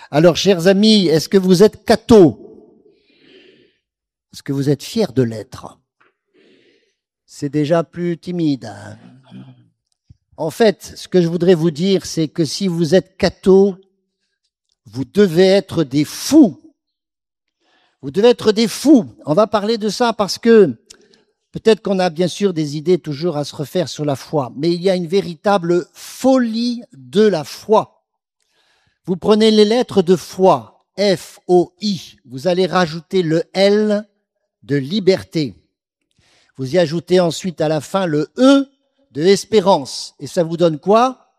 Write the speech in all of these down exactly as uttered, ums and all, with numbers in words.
Alors, chers amis, est-ce que vous êtes cathos? Est-ce que vous êtes fiers de l'être? C'est déjà plus timide. En fait, ce que je voudrais vous dire, c'est que si vous êtes cathos, vous devez être des fous. Vous devez être des fous. On va parler de ça parce que peut-être qu'on a bien sûr des idées toujours à se refaire sur la foi, mais il y a une véritable folie de la foi. Vous prenez les lettres de foi, F O I, vous allez rajouter le L de liberté. Vous y ajoutez ensuite à la fin le E de espérance. Et ça vous donne quoi?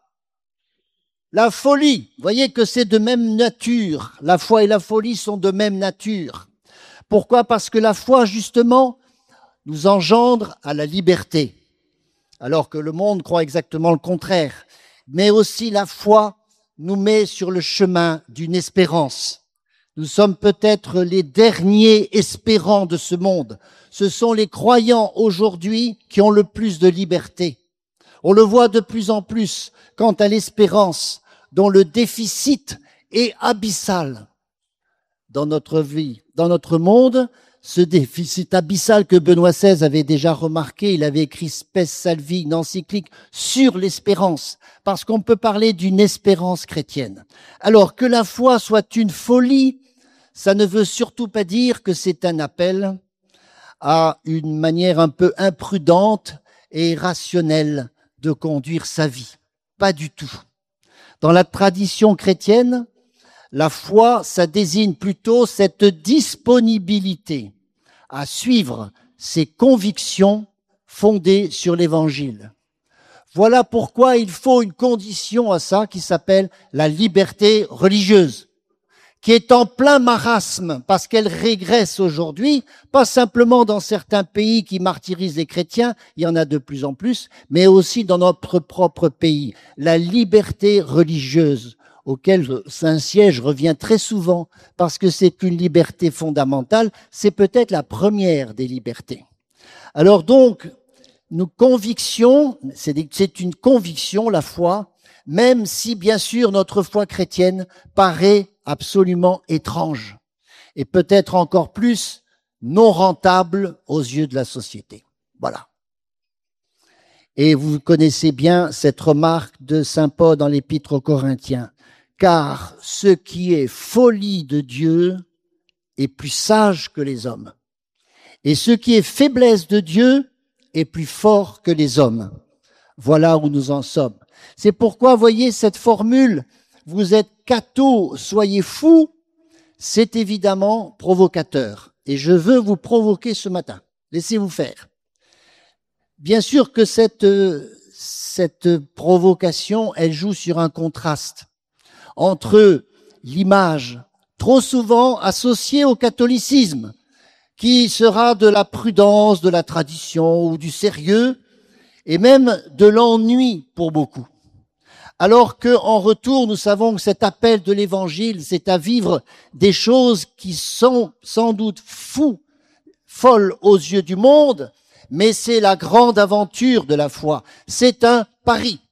La folie. Vous voyez que c'est de même nature. La foi et la folie sont de même nature. Pourquoi? Parce que la foi, justement, nous engendre à la liberté, alors que le monde croit exactement le contraire. Mais aussi la foi nous met sur le chemin d'une espérance. Nous sommes peut-être les derniers espérants de ce monde. Ce sont les croyants aujourd'hui qui ont le plus de liberté. On le voit de plus en plus quant à l'espérance, dont le déficit est abyssal dans notre vie, dans notre monde. Ce déficit abyssal que Benoît seize avait déjà remarqué, il avait écrit Spes Salvi, une encyclique sur l'espérance, parce qu'on peut parler d'une espérance chrétienne. Alors que la foi soit une folie, ça ne veut surtout pas dire que c'est un appel à une manière un peu imprudente et rationnelle de conduire sa vie. Pas du tout. Dans la tradition chrétienne, la foi, ça désigne plutôt cette disponibilité à suivre ses convictions fondées sur l'Évangile. Voilà pourquoi il faut une condition à ça qui s'appelle la liberté religieuse, qui est en plein marasme parce qu'elle régresse aujourd'hui, pas simplement dans certains pays qui martyrisent les chrétiens, il y en a de plus en plus, mais aussi dans notre propre pays. La liberté religieuse, auquel Saint-Siège revient très souvent, parce que c'est une liberté fondamentale, c'est peut-être la première des libertés. Alors donc, nos convictions, c'est une conviction, la foi, même si bien sûr notre foi chrétienne paraît absolument étrange, et peut-être encore plus non rentable aux yeux de la société. Voilà. Et vous connaissez bien cette remarque de Saint Paul dans l'Épître aux Corinthiens. Car ce qui est folie de Dieu est plus sage que les hommes. Et ce qui est faiblesse de Dieu est plus fort que les hommes. Voilà où nous en sommes. C'est pourquoi, voyez, cette formule, vous êtes cathos, soyez fous, c'est évidemment provocateur. Et je veux vous provoquer ce matin. Laissez-vous faire. Bien sûr que cette, cette provocation, elle joue sur un contraste entre l'image trop souvent associée au catholicisme, qui sera de la prudence, de la tradition ou du sérieux, et même de l'ennui pour beaucoup. Alors que, en retour, nous savons que cet appel de l'Évangile, c'est à vivre des choses qui sont sans doute fous, folles aux yeux du monde, mais c'est la grande aventure de la foi. C'est un pari.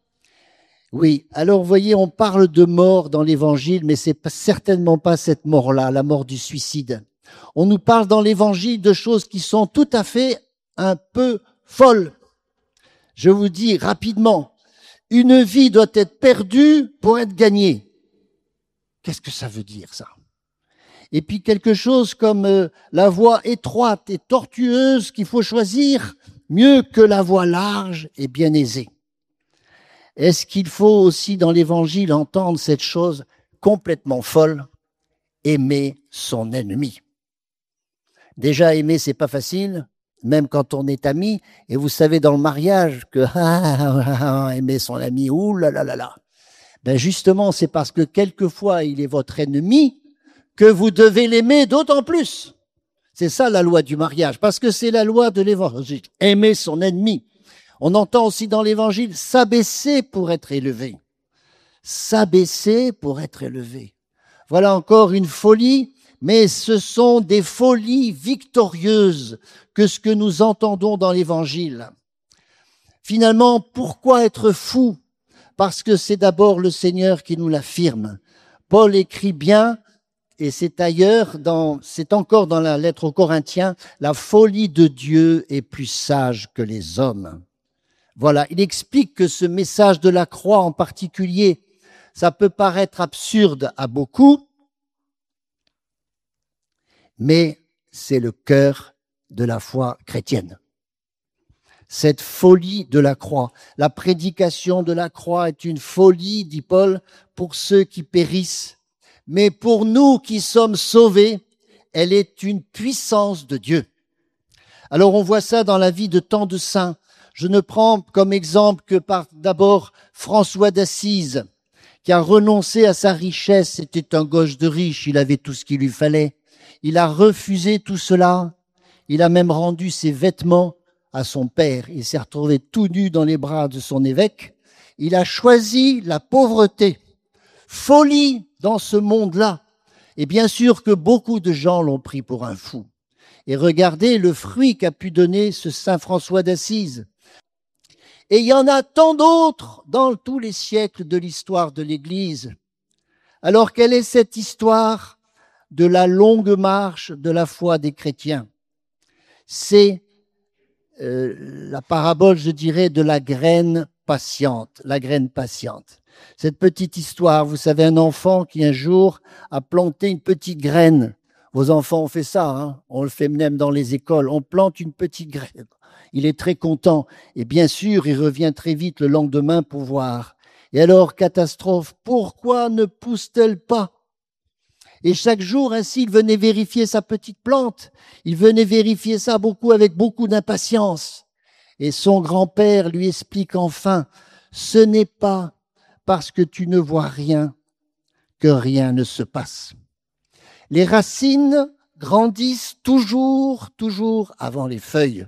Oui, alors vous voyez, on parle de mort dans l'Évangile, mais c'est pas, certainement pas cette mort-là, la mort du suicide. On nous parle dans l'Évangile de choses qui sont tout à fait un peu folles. Je vous dis rapidement, une vie doit être perdue pour être gagnée. Qu'est-ce que ça veut dire, ça? Et puis quelque chose comme euh, la voie étroite et tortueuse qu'il faut choisir, mieux que la voie large et bien aisée. Est-ce qu'il faut aussi dans l'Évangile entendre cette chose complètement folle, aimer son ennemi? Déjà, aimer, c'est pas facile, même quand on est ami. Et vous savez dans le mariage que ah, aimer son ami, ouh là là là là. Ben justement, c'est parce que quelquefois il est votre ennemi que vous devez l'aimer d'autant plus. C'est ça la loi du mariage, parce que c'est la loi de l'Évangile. Aimer son ennemi. On entend aussi dans l'Évangile s'abaisser pour être élevé. S'abaisser pour être élevé. Voilà encore une folie, mais ce sont des folies victorieuses que ce que nous entendons dans l'Évangile. Finalement, pourquoi être fou? Parce que c'est d'abord le Seigneur qui nous l'affirme. Paul écrit bien, et c'est ailleurs, dans, c'est encore dans la lettre aux Corinthiens, la folie de Dieu est plus sage que les hommes. Voilà, il explique que ce message de la croix en particulier, ça peut paraître absurde à beaucoup, mais c'est le cœur de la foi chrétienne. Cette folie de la croix, la prédication de la croix est une folie, dit Paul, pour ceux qui périssent. Mais pour nous qui sommes sauvés, elle est une puissance de Dieu. Alors on voit ça dans la vie de tant de saints. Je ne prends comme exemple que par d'abord François d'Assise, qui a renoncé à sa richesse. C'était un gauche de riche, il avait tout ce qu'il lui fallait. Il a refusé tout cela. Il a même rendu ses vêtements à son père. Il s'est retrouvé tout nu dans les bras de son évêque. Il a choisi la pauvreté. Folie dans ce monde-là. Et bien sûr que beaucoup de gens l'ont pris pour un fou. Et regardez le fruit qu'a pu donner ce saint François d'Assise. Et il y en a tant d'autres dans tous les siècles de l'histoire de l'Église. Alors quelle est cette histoire de la longue marche de la foi des chrétiens? C'est euh, la parabole, je dirais, de la graine patiente, la graine patiente. Cette petite histoire, vous savez, un enfant qui un jour a planté une petite graine. Vos enfants ont fait ça, hein, on le fait même dans les écoles, on plante une petite graine. Il est très content et bien sûr, il revient très vite le lendemain pour voir. Et alors, catastrophe, pourquoi ne pousse-t-elle pas? Et chaque jour, ainsi, il venait vérifier sa petite plante. Il venait vérifier ça beaucoup avec beaucoup d'impatience. Et son grand-père lui explique enfin, ce n'est pas parce que tu ne vois rien que rien ne se passe. Les racines grandissent toujours, toujours avant les feuilles.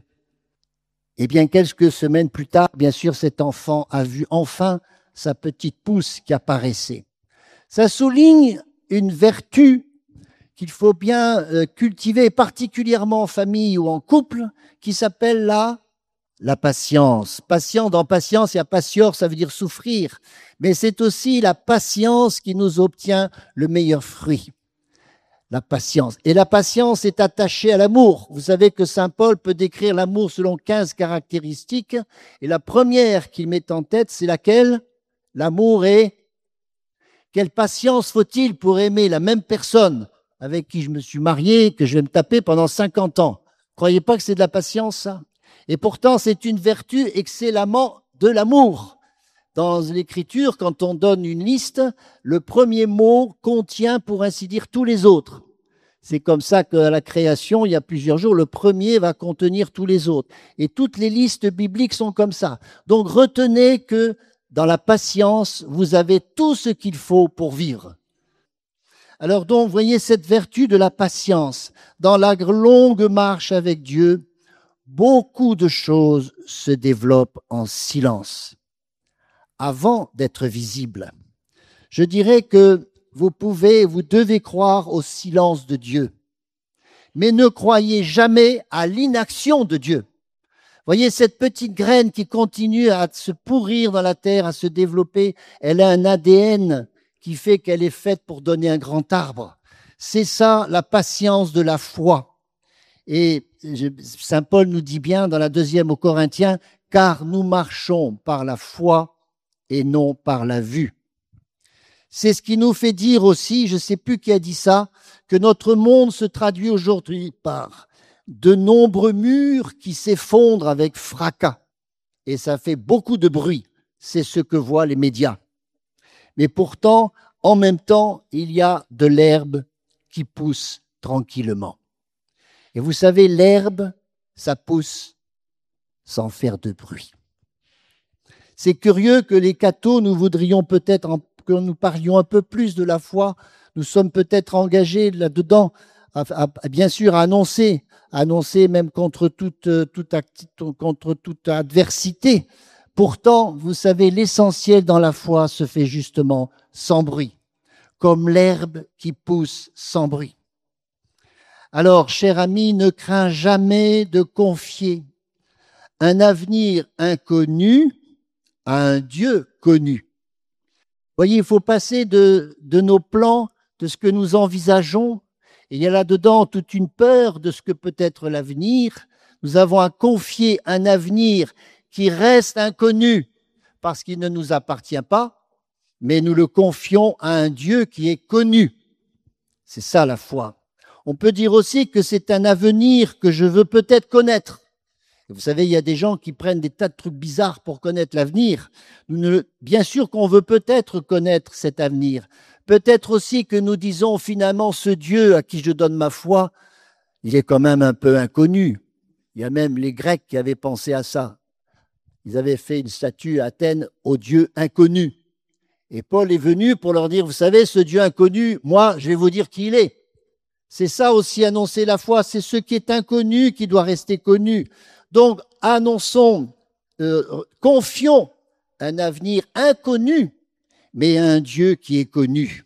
Et bien, quelques semaines plus tard, bien sûr, cet enfant a vu enfin sa petite pousse qui apparaissait. Ça souligne une vertu qu'il faut bien cultiver, particulièrement en famille ou en couple, qui s'appelle la, la patience. Patient, dans patience, il y a patior, ça veut dire souffrir. Mais c'est aussi la patience qui nous obtient le meilleur fruit. La patience. Et la patience est attachée à l'amour. Vous savez que saint Paul peut décrire l'amour selon quinze caractéristiques. Et la première qu'il met en tête, c'est laquelle? L'amour est... Quelle patience faut-il pour aimer la même personne avec qui je me suis marié, que je vais me taper pendant cinquante ans? Croyez pas que c'est de la patience, ça? Et pourtant, c'est une vertu excellemment de l'amour. Dans l'Écriture, quand on donne une liste, le premier mot contient, pour ainsi dire, tous les autres. C'est comme ça qu'à la création, il y a plusieurs jours, le premier va contenir tous les autres. Et toutes les listes bibliques sont comme ça. Donc retenez que dans la patience, vous avez tout ce qu'il faut pour vivre. Alors donc, voyez cette vertu de la patience. Dans la longue marche avec Dieu, beaucoup de choses se développent en silence, avant d'être visibles. Je dirais que vous pouvez, vous devez croire au silence de Dieu, mais ne croyez jamais à l'inaction de Dieu. Voyez, cette petite graine qui continue à se pourrir dans la terre, à se développer, elle a un A D N qui fait qu'elle est faite pour donner un grand arbre. C'est ça, la patience de la foi. Et saint Paul nous dit bien dans la deuxième aux Corinthiens, « Car nous marchons par la foi et non par la vue. » C'est ce qui nous fait dire aussi, je ne sais plus qui a dit ça, que notre monde se traduit aujourd'hui par de nombreux murs qui s'effondrent avec fracas. Et ça fait beaucoup de bruit. C'est ce que voient les médias. Mais pourtant, en même temps, il y a de l'herbe qui pousse tranquillement. Et vous savez, l'herbe, ça pousse sans faire de bruit. C'est curieux que les cathos, nous voudrions peut-être en, que nous parlions un peu plus de la foi. Nous sommes peut-être engagés là-dedans, à, à, à, bien sûr, à annoncer, à annoncer même contre toute, toute, contre toute adversité. Pourtant, vous savez, l'essentiel dans la foi se fait justement sans bruit, comme l'herbe qui pousse sans bruit. Alors, cher ami, ne crains jamais de confier un avenir inconnu à un Dieu connu. voyez, il faut passer de, de nos plans, de ce que nous envisageons. Et il y a là-dedans toute une peur de ce que peut être l'avenir. Nous avons à confier un avenir qui reste inconnu parce qu'il ne nous appartient pas, mais nous le confions à un Dieu qui est connu. C'est ça la foi. On peut dire aussi que c'est un avenir que je veux peut-être connaître. Et vous savez, il y a des gens qui prennent des tas de trucs bizarres pour connaître l'avenir. Nous ne, bien sûr qu'on veut peut-être connaître cet avenir. Peut-être aussi que nous disons finalement ce Dieu à qui je donne ma foi, il est quand même un peu inconnu. Il y a même les Grecs qui avaient pensé à ça. Ils avaient fait une statue à Athènes au Dieu inconnu. Et Paul est venu pour leur dire, vous savez, ce Dieu inconnu, moi, je vais vous dire qui il est. C'est ça aussi annoncer la foi, c'est ce qui est inconnu qui doit rester connu. Donc, annonçons, euh, confions un avenir inconnu, mais à un Dieu qui est connu.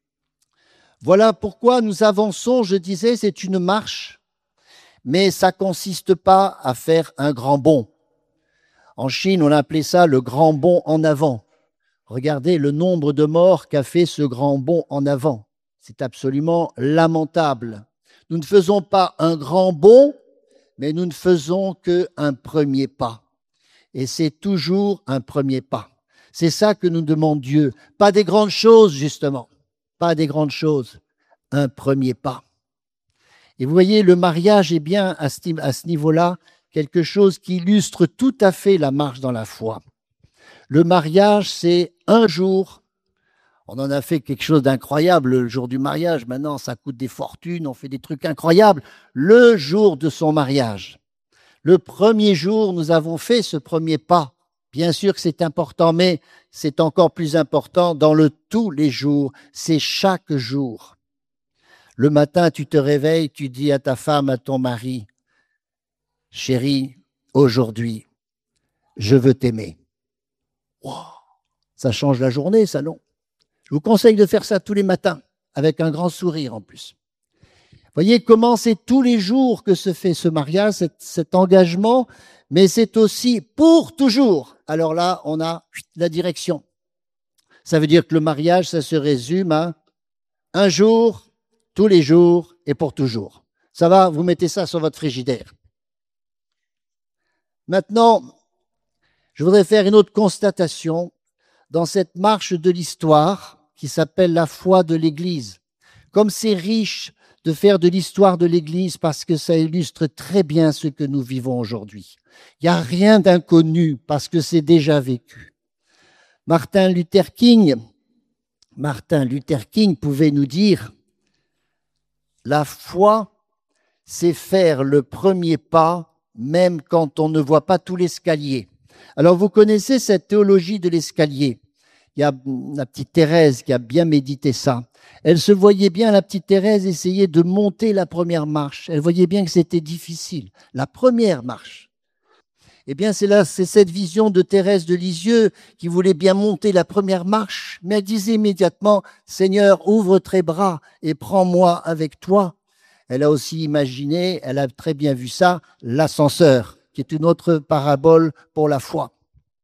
Voilà pourquoi nous avançons, je disais, c'est une marche, mais ça ne consiste pas à faire un grand bond. En Chine, on a appelé ça le grand bond en avant. Regardez le nombre de morts qu'a fait ce grand bond en avant. C'est absolument lamentable. Nous ne faisons pas un grand bond, mais nous ne faisons qu'un premier pas. Et c'est toujours un premier pas. C'est ça que nous demande Dieu. Pas des grandes choses, justement. Pas des grandes choses. Un premier pas. Et vous voyez, le mariage est bien à ce, à ce niveau-là quelque chose qui illustre tout à fait la marche dans la foi. Le mariage, c'est un jour. On en a fait quelque chose d'incroyable le jour du mariage. Maintenant, ça coûte des fortunes, on fait des trucs incroyables. Le jour de son mariage. Le premier jour, nous avons fait ce premier pas. Bien sûr que c'est important, mais c'est encore plus important dans le tous les jours. C'est chaque jour. Le matin, tu te réveilles, tu dis à ta femme, à ton mari, « Chérie, aujourd'hui, je veux t'aimer. » Wow, ça change la journée, ça, non? Je vous conseille de faire ça tous les matins, avec un grand sourire en plus. Voyez comment c'est tous les jours que se fait ce mariage, cet, cet engagement, mais c'est aussi pour toujours. Alors là, on a la direction. Ça veut dire que le mariage, ça se résume à un jour, tous les jours et pour toujours. Ça va, vous mettez ça sur votre frigidaire. Maintenant, je voudrais faire une autre constatation dans cette marche de l'histoire qui s'appelle la foi de l'Église. Comme c'est riche de faire de l'histoire de l'Église parce que ça illustre très bien ce que nous vivons aujourd'hui. Il n'y a rien d'inconnu parce que c'est déjà vécu. Martin Luther King, Martin Luther King pouvait nous dire « La foi, c'est faire le premier pas même quand on ne voit pas tout l'escalier. » Alors vous connaissez cette théologie de l'escalier. Il y a la petite Thérèse qui a bien médité ça. Elle se voyait bien, la petite Thérèse, essayer de monter la première marche. Elle voyait bien que c'était difficile. La première marche. Eh bien, c'est là, c'est cette vision de Thérèse de Lisieux qui voulait bien monter la première marche, mais elle disait immédiatement, « Seigneur, ouvre tes bras et prends-moi avec toi. » Elle a aussi imaginé, elle a très bien vu ça, l'ascenseur, qui est une autre parabole pour la foi.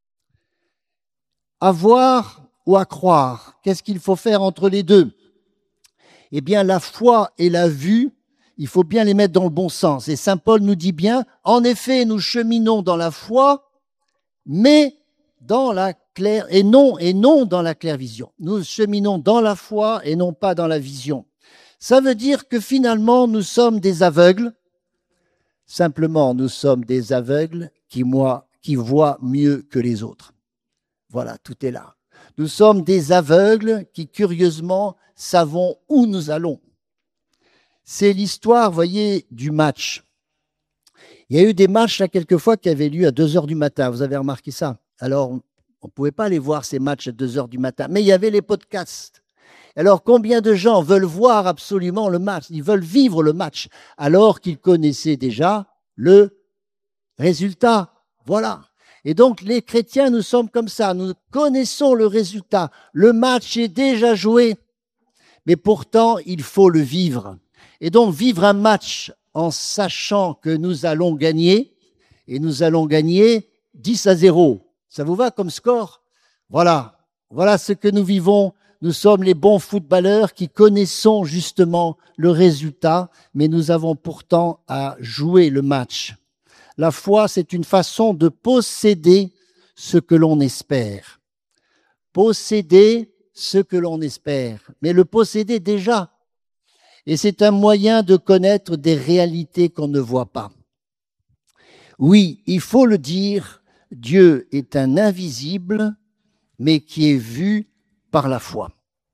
À voir ou à croire, qu'est-ce qu'il faut faire entre les deux? Eh bien, la foi et la vue, il faut bien les mettre dans le bon sens. Et saint Paul nous dit bien, en effet, nous cheminons dans la foi, mais dans la claire, et non, et non dans la claire vision. Nous cheminons dans la foi et non pas dans la vision. Ça veut dire que finalement, nous sommes des aveugles. Simplement, nous sommes des aveugles qui, moi, qui voient mieux que les autres. Voilà, tout est là. Nous sommes des aveugles qui, curieusement, savons où nous allons. C'est l'histoire, voyez, du match. Il y a eu des matchs, là, quelquefois, qui avaient lieu à deux heures du matin. Vous avez remarqué ça? Alors, on ne pouvait pas aller voir ces matchs à deux heures du matin. Mais il y avait les podcasts. Alors, combien de gens veulent voir absolument le match? Ils veulent vivre le match, alors qu'ils connaissaient déjà le résultat. Voilà. Et donc, les chrétiens, nous sommes comme ça. Nous connaissons le résultat. Le match est déjà joué. Mais pourtant, il faut le vivre. Et donc, vivre un match en sachant que nous allons gagner, et nous allons gagner dix à zéro. Ça vous va comme score? Voilà. Voilà ce que nous vivons. Nous sommes les bons footballeurs qui connaissons justement le résultat, mais nous avons pourtant à jouer le match. La foi, c'est une façon de posséder ce que l'on espère. Posséder ce que l'on espère, mais le posséder déjà. Et c'est un moyen de connaître des réalités qu'on ne voit pas. Oui, il faut le dire, Dieu est un invisible, mais qui est vu par la foi.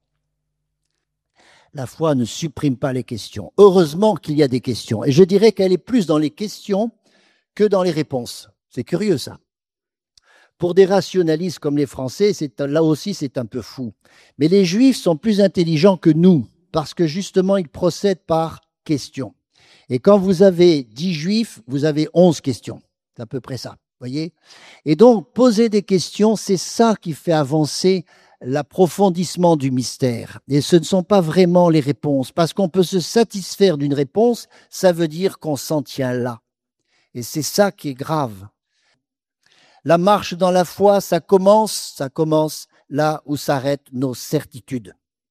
La foi ne supprime pas les questions. Heureusement qu'il y a des questions. Et je dirais qu'elle est plus dans les questions que dans les réponses. C'est curieux ça. Pour des rationalistes comme les Français, c'est, là aussi c'est un peu fou. Mais les Juifs sont plus intelligents que nous, parce que justement ils procèdent par questions. Et quand vous avez dix Juifs, vous avez onze questions. C'est à peu près ça, voyez. Et donc, poser des questions, c'est ça qui fait avancer l'approfondissement du mystère. Et ce ne sont pas vraiment les réponses, parce qu'on peut se satisfaire d'une réponse, ça veut dire qu'on s'en tient là. Et c'est ça qui est grave. La marche dans la foi, ça commence, ça commence là où s'arrêtent nos certitudes.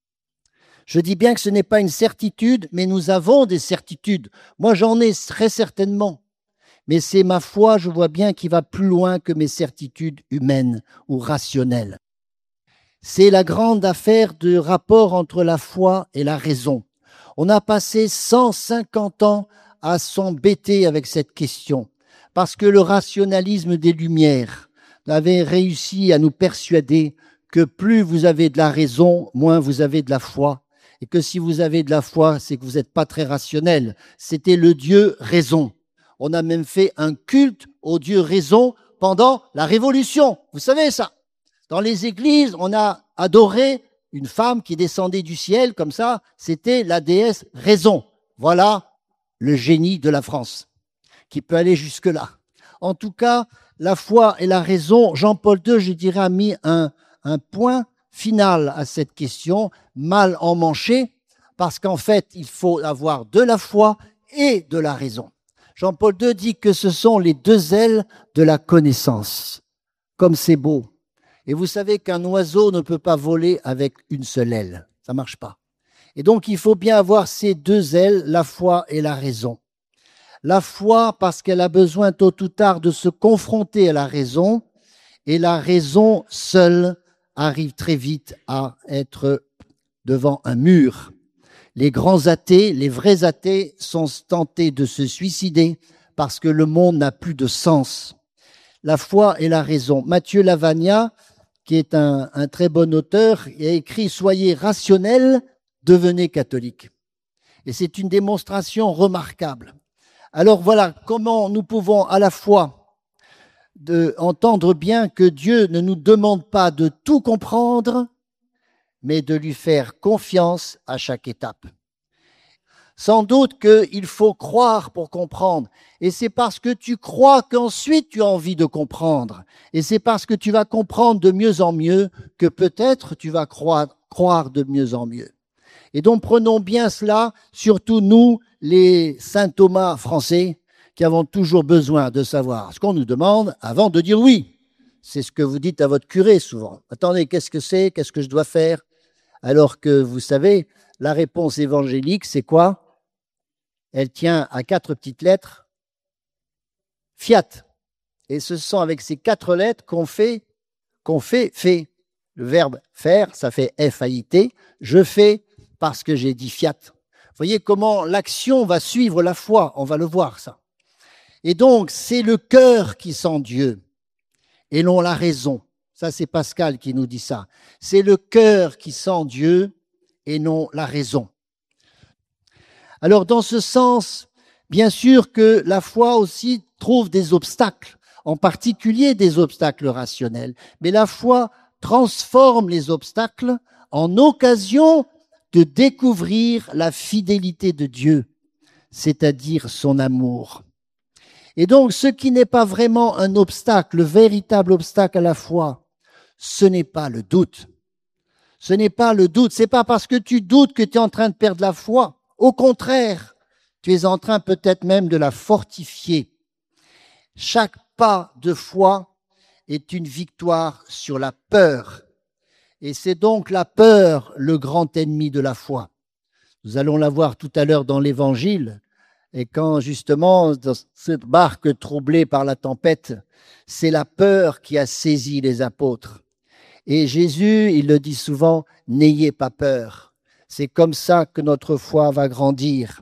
Je dis bien que ce n'est pas une certitude, mais nous avons des certitudes. Moi, j'en ai très certainement. Mais c'est ma foi, je vois bien, qui va plus loin que mes certitudes humaines ou rationnelles. C'est la grande affaire de rapport entre la foi et la raison. On a passé cent cinquante ans à s'embêter avec cette question, parce que le rationalisme des Lumières avait réussi à nous persuader que plus vous avez de la raison, moins vous avez de la foi, et que si vous avez de la foi, c'est que vous n'êtes pas très rationnel. C'était le Dieu raison. On a même fait un culte au Dieu raison pendant la Révolution. Vous savez ça? Dans les églises, on a adoré une femme qui descendait du ciel, comme ça, c'était la déesse raison. Voilà le génie de la France, qui peut aller jusque-là. En tout cas, la foi et la raison, Jean-Paul deux, je dirais, a mis un, un point final à cette question, mal emmanché, parce qu'en fait, il faut avoir de la foi et de la raison. Jean-Paul deux dit que ce sont les deux ailes de la connaissance. Comme c'est beau. Et vous savez qu'un oiseau ne peut pas voler avec une seule aile. Ça ne marche pas. Et donc, il faut bien avoir ces deux ailes, la foi et la raison. La foi, parce qu'elle a besoin tôt ou tard de se confronter à la raison, et la raison seule arrive très vite à être devant un mur. Les grands athées, les vrais athées, sont tentés de se suicider parce que le monde n'a plus de sens. La foi et la raison. Mathieu Lavagna, qui est un, un très bon auteur, a écrit « Soyez rationnels, devenez catholiques ». Et c'est une démonstration remarquable. Alors voilà comment nous pouvons à la fois de entendre bien que Dieu ne nous demande pas de tout comprendre, mais de lui faire confiance à chaque étape. Sans doute qu'il faut croire pour comprendre. Et c'est parce que tu crois qu'ensuite tu as envie de comprendre. Et c'est parce que tu vas comprendre de mieux en mieux que peut-être tu vas croire, croire de mieux en mieux. Et donc prenons bien cela, surtout nous, les saint Thomas français, qui avons toujours besoin de savoir ce qu'on nous demande avant de dire oui. C'est ce que vous dites à votre curé souvent. Attendez, qu'est-ce que c'est? Qu'est-ce que je dois faire? Alors que vous savez, la réponse évangélique, c'est quoi? Elle tient à quatre petites lettres. Fiat. Et ce sont avec ces quatre lettres qu'on fait, qu'on fait, fait. Le verbe faire, ça fait F A I T. Je fais parce que j'ai dit fiat. Vous voyez comment l'action va suivre la foi. On va le voir, ça. Et donc, c'est le cœur qui sent Dieu et non la raison. Ça, c'est Pascal qui nous dit ça. C'est le cœur qui sent Dieu et non la raison. Alors, dans ce sens, bien sûr que la foi aussi trouve des obstacles, en particulier des obstacles rationnels. Mais la foi transforme les obstacles en occasion de découvrir la fidélité de Dieu, c'est-à-dire son amour. Et donc, ce qui n'est pas vraiment un obstacle, le véritable obstacle à la foi, ce n'est pas le doute. Ce n'est pas le doute. C'est pas parce que tu doutes que tu es en train de perdre la foi. Au contraire, tu es en train peut-être même de la fortifier. Chaque pas de foi est une victoire sur la peur. Et c'est donc la peur le grand ennemi de la foi. Nous allons la voir tout à l'heure dans l'Évangile. Et quand justement, dans cette barque troublée par la tempête, c'est la peur qui a saisi les apôtres. Et Jésus, il le dit souvent, n'ayez pas peur. C'est comme ça que notre foi va grandir.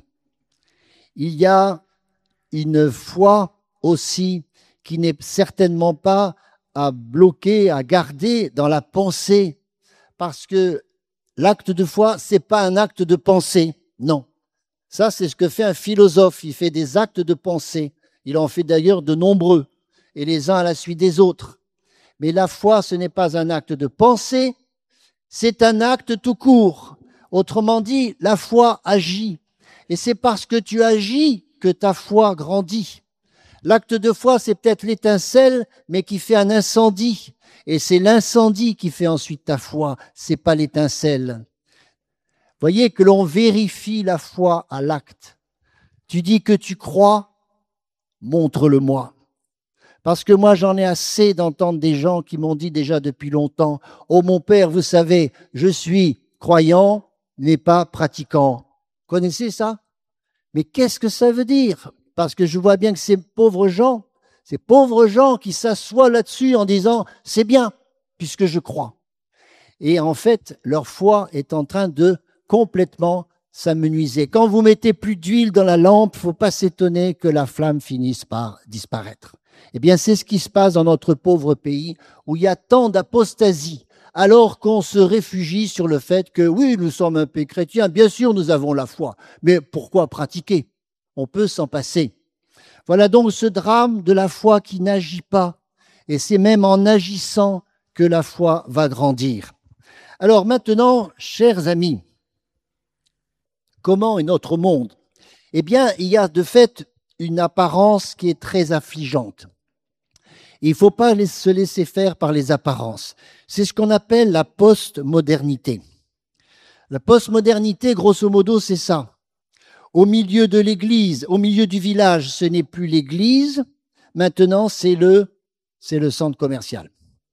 Il y a une foi aussi qui n'est certainement pas à bloquer, à garder dans la pensée, parce que l'acte de foi, c'est pas un acte de pensée, non. Ça, c'est ce que fait un philosophe, il fait des actes de pensée. Il en fait d'ailleurs de nombreux, et les uns à la suite des autres. Mais la foi, ce n'est pas un acte de pensée, c'est un acte tout court. Autrement dit, la foi agit. Et c'est parce que tu agis que ta foi grandit. L'acte de foi, c'est peut-être l'étincelle, mais qui fait un incendie. Et c'est l'incendie qui fait ensuite ta foi, c'est pas l'étincelle. Voyez que l'on vérifie la foi à l'acte. Tu dis que tu crois, montre-le-moi. Parce que moi, j'en ai assez d'entendre des gens qui m'ont dit déjà depuis longtemps, « Oh mon père, vous savez, je suis croyant, mais pas pratiquant. » Connaissez ça? Mais qu'est-ce que ça veut dire? Parce que je vois bien que ces pauvres gens, ces pauvres gens qui s'assoient là-dessus en disant « c'est bien, puisque je crois ». Et en fait, leur foi est en train de complètement s'amenuiser. Quand vous mettez plus d'huile dans la lampe, il ne faut pas s'étonner que la flamme finisse par disparaître. Eh bien, c'est ce qui se passe dans notre pauvre pays, où il y a tant d'apostasie, alors qu'on se réfugie sur le fait que, oui, nous sommes un pays chrétien, bien sûr, nous avons la foi, mais pourquoi pratiquer? On peut s'en passer. Voilà donc ce drame de la foi qui n'agit pas, et c'est même en agissant que la foi va grandir. Alors maintenant, chers amis, comment est notre monde? Eh bien, il y a de fait une apparence qui est très affligeante. Il ne faut pas se laisser faire par les apparences. C'est ce qu'on appelle la postmodernité. La postmodernité, grosso modo, c'est ça. Au milieu de l'église, au milieu du village, ce n'est plus l'église, maintenant c'est le, c'est le centre commercial.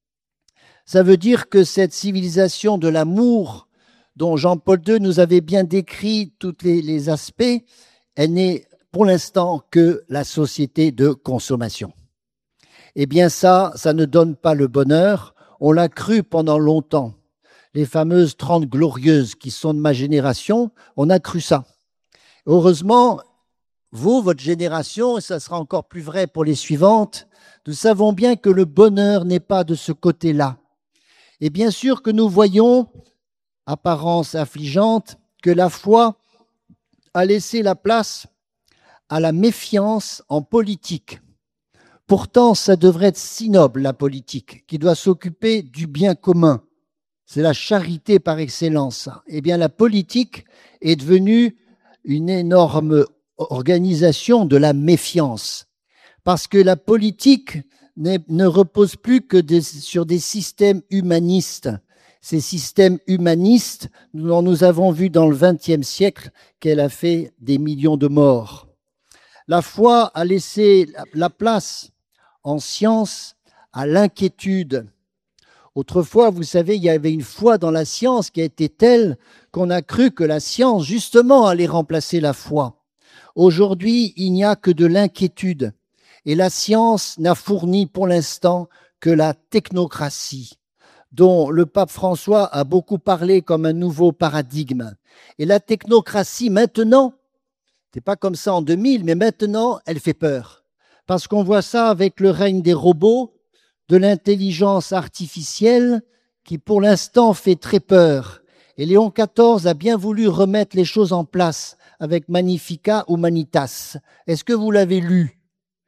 Ça veut dire que cette civilisation de l'amour dont Jean-Paul deux nous avait bien décrit tous les, les aspects, elle n'est pour l'instant que la société de consommation. Eh bien ça, ça ne donne pas le bonheur. On l'a cru pendant longtemps. Les fameuses trente glorieuses qui sont de ma génération, on a cru ça. Heureusement, vous, votre génération, et ça sera encore plus vrai pour les suivantes, nous savons bien que le bonheur n'est pas de ce côté-là. Et bien sûr que nous voyons, apparence affligeante, que la foi a laissé la place à la méfiance en politique. Pourtant, ça devrait être si noble, la politique, qui doit s'occuper du bien commun. C'est la charité par excellence. Eh bien, la politique est devenue une énorme organisation de la méfiance. Parce que la politique ne repose plus que des, sur des systèmes humanistes. Ces systèmes humanistes, dont nous avons vu dans le vingtième siècle qu'elle a fait des millions de morts. La foi a laissé la place en science à l'inquiétude. Autrefois, vous savez, il y avait une foi dans la science qui a été telle qu'on a cru que la science, justement, allait remplacer la foi. Aujourd'hui, il n'y a que de l'inquiétude. Et la science n'a fourni pour l'instant que la technocratie, dont le pape François a beaucoup parlé comme un nouveau paradigme. Et la technocratie, maintenant, c'est pas comme ça en deux mille, mais maintenant, elle fait peur. Parce qu'on voit ça avec le règne des robots, de l'intelligence artificielle, qui pour l'instant fait très peur. Et Léon quatorze a bien voulu remettre les choses en place avec Magnificat Humanitas. Est-ce que vous l'avez lu?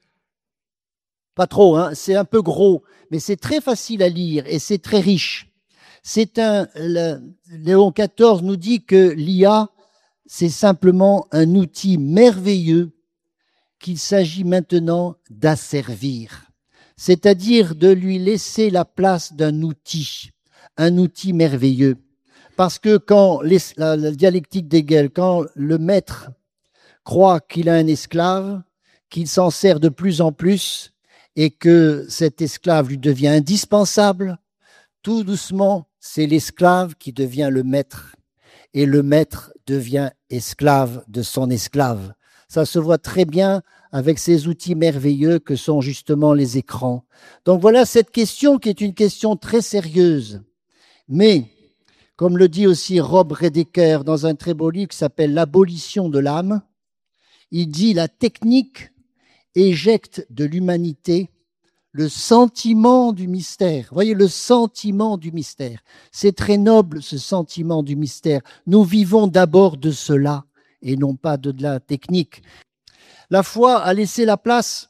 Pas trop, hein, c'est un peu gros, mais c'est très facile à lire et c'est très riche. C'est un, le, Léon quatorze nous dit que l'I A, c'est simplement un outil merveilleux qu'il s'agit maintenant d'asservir, c'est-à-dire de lui laisser la place d'un outil, un outil merveilleux. Parce que quand les, la, la dialectique d'Hegel, quand le maître croit qu'il a un esclave, qu'il s'en sert de plus en plus et que cet esclave lui devient indispensable, tout doucement, c'est l'esclave qui devient le maître et le maître devient esclave de son esclave. Ça se voit très bien avec ces outils merveilleux que sont justement les écrans. Donc voilà cette question qui est une question très sérieuse. Mais, comme le dit aussi Rob Redeker dans un très beau livre qui s'appelle « L'abolition de l'âme », il dit « La technique éjecte de l'humanité le sentiment du mystère. » Vous voyez, le sentiment du mystère. C'est très noble, ce sentiment du mystère. Nous vivons d'abord de cela et non pas de, de la technique. La foi a laissé la place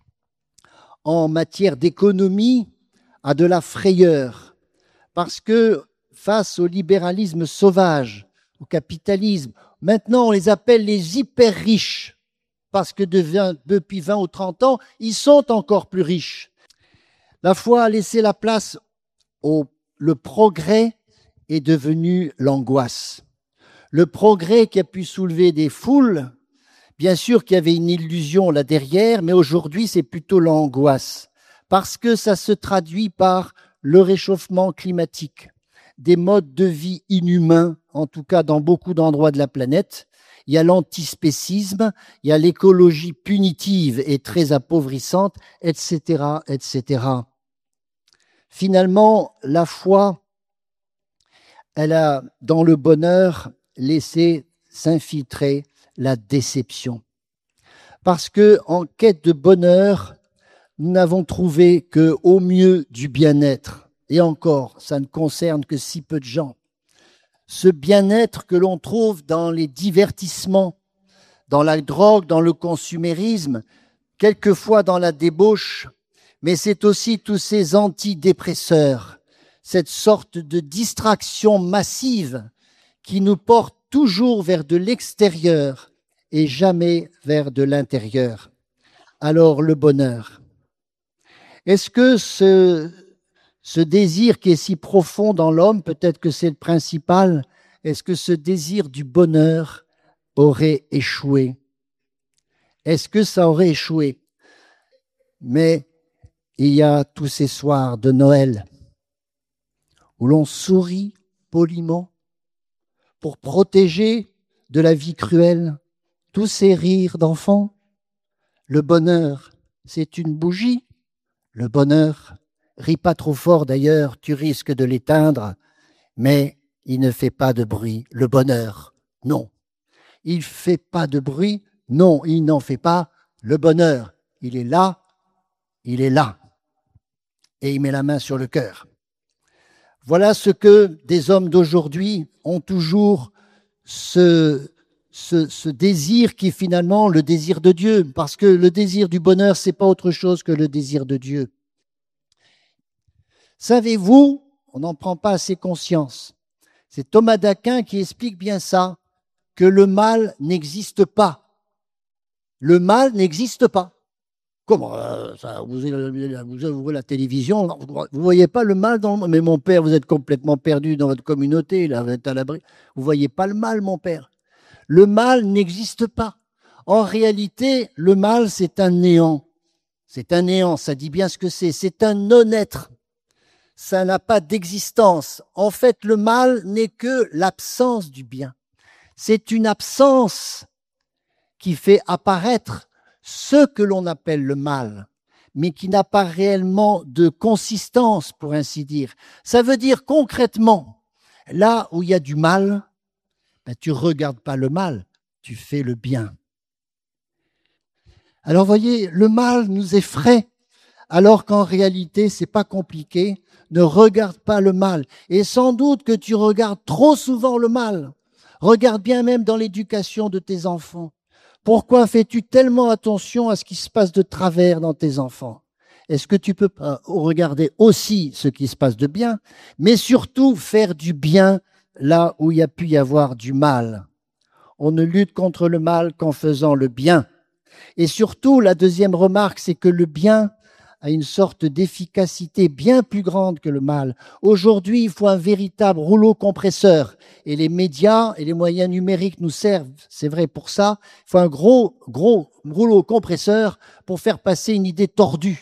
en matière d'économie à de la frayeur, parce que face au libéralisme sauvage, au capitalisme, maintenant on les appelle les hyper riches, parce que depuis vingt ou trente ans, ils sont encore plus riches. La foi a laissé la place au le progrès est devenu l'angoisse. Le progrès qui a pu soulever des foules, bien sûr qu'il y avait une illusion là derrière, mais aujourd'hui c'est plutôt l'angoisse, parce que ça se traduit par le réchauffement climatique, des modes de vie inhumains, en tout cas dans beaucoup d'endroits de la planète. Il y a l'antispécisme, il y a l'écologie punitive et très appauvrissante, et cetera, et cetera. Finalement, la foi, elle a, dans le bonheur, laissé s'infiltrer la déception. Parce que, en quête de bonheur, nous n'avons trouvé que, au mieux, du bien-être. Et encore, ça ne concerne que si peu de gens. Ce bien-être que l'on trouve dans les divertissements, dans la drogue, dans le consumérisme, quelquefois dans la débauche, mais c'est aussi tous ces antidépresseurs, cette sorte de distraction massive qui nous porte toujours vers de l'extérieur et jamais vers de l'intérieur. Alors, le bonheur. Est-ce que ce, ce désir qui est si profond dans l'homme, peut-être que c'est le principal, est-ce que ce désir du bonheur aurait échoué? Est-ce que ça aurait échoué? Mais il y a tous ces soirs de Noël où l'on sourit poliment pour protéger de la vie cruelle tous ces rires d'enfants. Le bonheur, c'est une bougie. Le bonheur, ris pas trop fort d'ailleurs, tu risques de l'éteindre, mais il ne fait pas de bruit. Le bonheur, non. Il fait pas de bruit, non, il n'en fait pas. Le bonheur, il est là, il est là. Et il met la main sur le cœur. Voilà ce que des hommes d'aujourd'hui ont toujours ce, ce, ce désir qui est finalement le désir de Dieu, parce que le désir du bonheur, c'est pas autre chose que le désir de Dieu. Savez-vous, on n'en prend pas assez conscience, c'est Thomas d'Aquin qui explique bien ça, que le mal n'existe pas. Le mal n'existe pas. Comment euh, ça, vous, vous ouvrez la télévision, vous voyez pas le mal dans le... Mais mon père, vous êtes complètement perdu dans votre communauté, là, vous êtes à l'abri. Vous voyez pas le mal, mon père. Le mal n'existe pas. En réalité, le mal, c'est un néant. C'est un néant, ça dit bien ce que c'est. C'est un non-être. Ça n'a pas d'existence. En fait, le mal n'est que l'absence du bien. C'est une absence qui fait apparaître ce que l'on appelle le mal, mais qui n'a pas réellement de consistance, pour ainsi dire. Ça veut dire concrètement, là où il y a du mal, ben, tu ne regardes pas le mal, tu fais le bien. Alors, voyez, le mal nous effraie, alors qu'en réalité, c'est pas compliqué. Ne regarde pas le mal. Et sans doute que tu regardes trop souvent le mal. Regarde bien même dans l'éducation de tes enfants. Pourquoi fais-tu tellement attention à ce qui se passe de travers dans tes enfants? Est-ce que tu peux regarder aussi ce qui se passe de bien, mais surtout faire du bien là où il y a pu y avoir du mal? On ne lutte contre le mal qu'en faisant le bien. Et surtout, la deuxième remarque, c'est que le bien a une sorte d'efficacité bien plus grande que le mal. Aujourd'hui, il faut un véritable rouleau compresseur. Et les médias et les moyens numériques nous servent, c'est vrai pour ça. Il faut un gros, gros rouleau compresseur pour faire passer une idée tordue.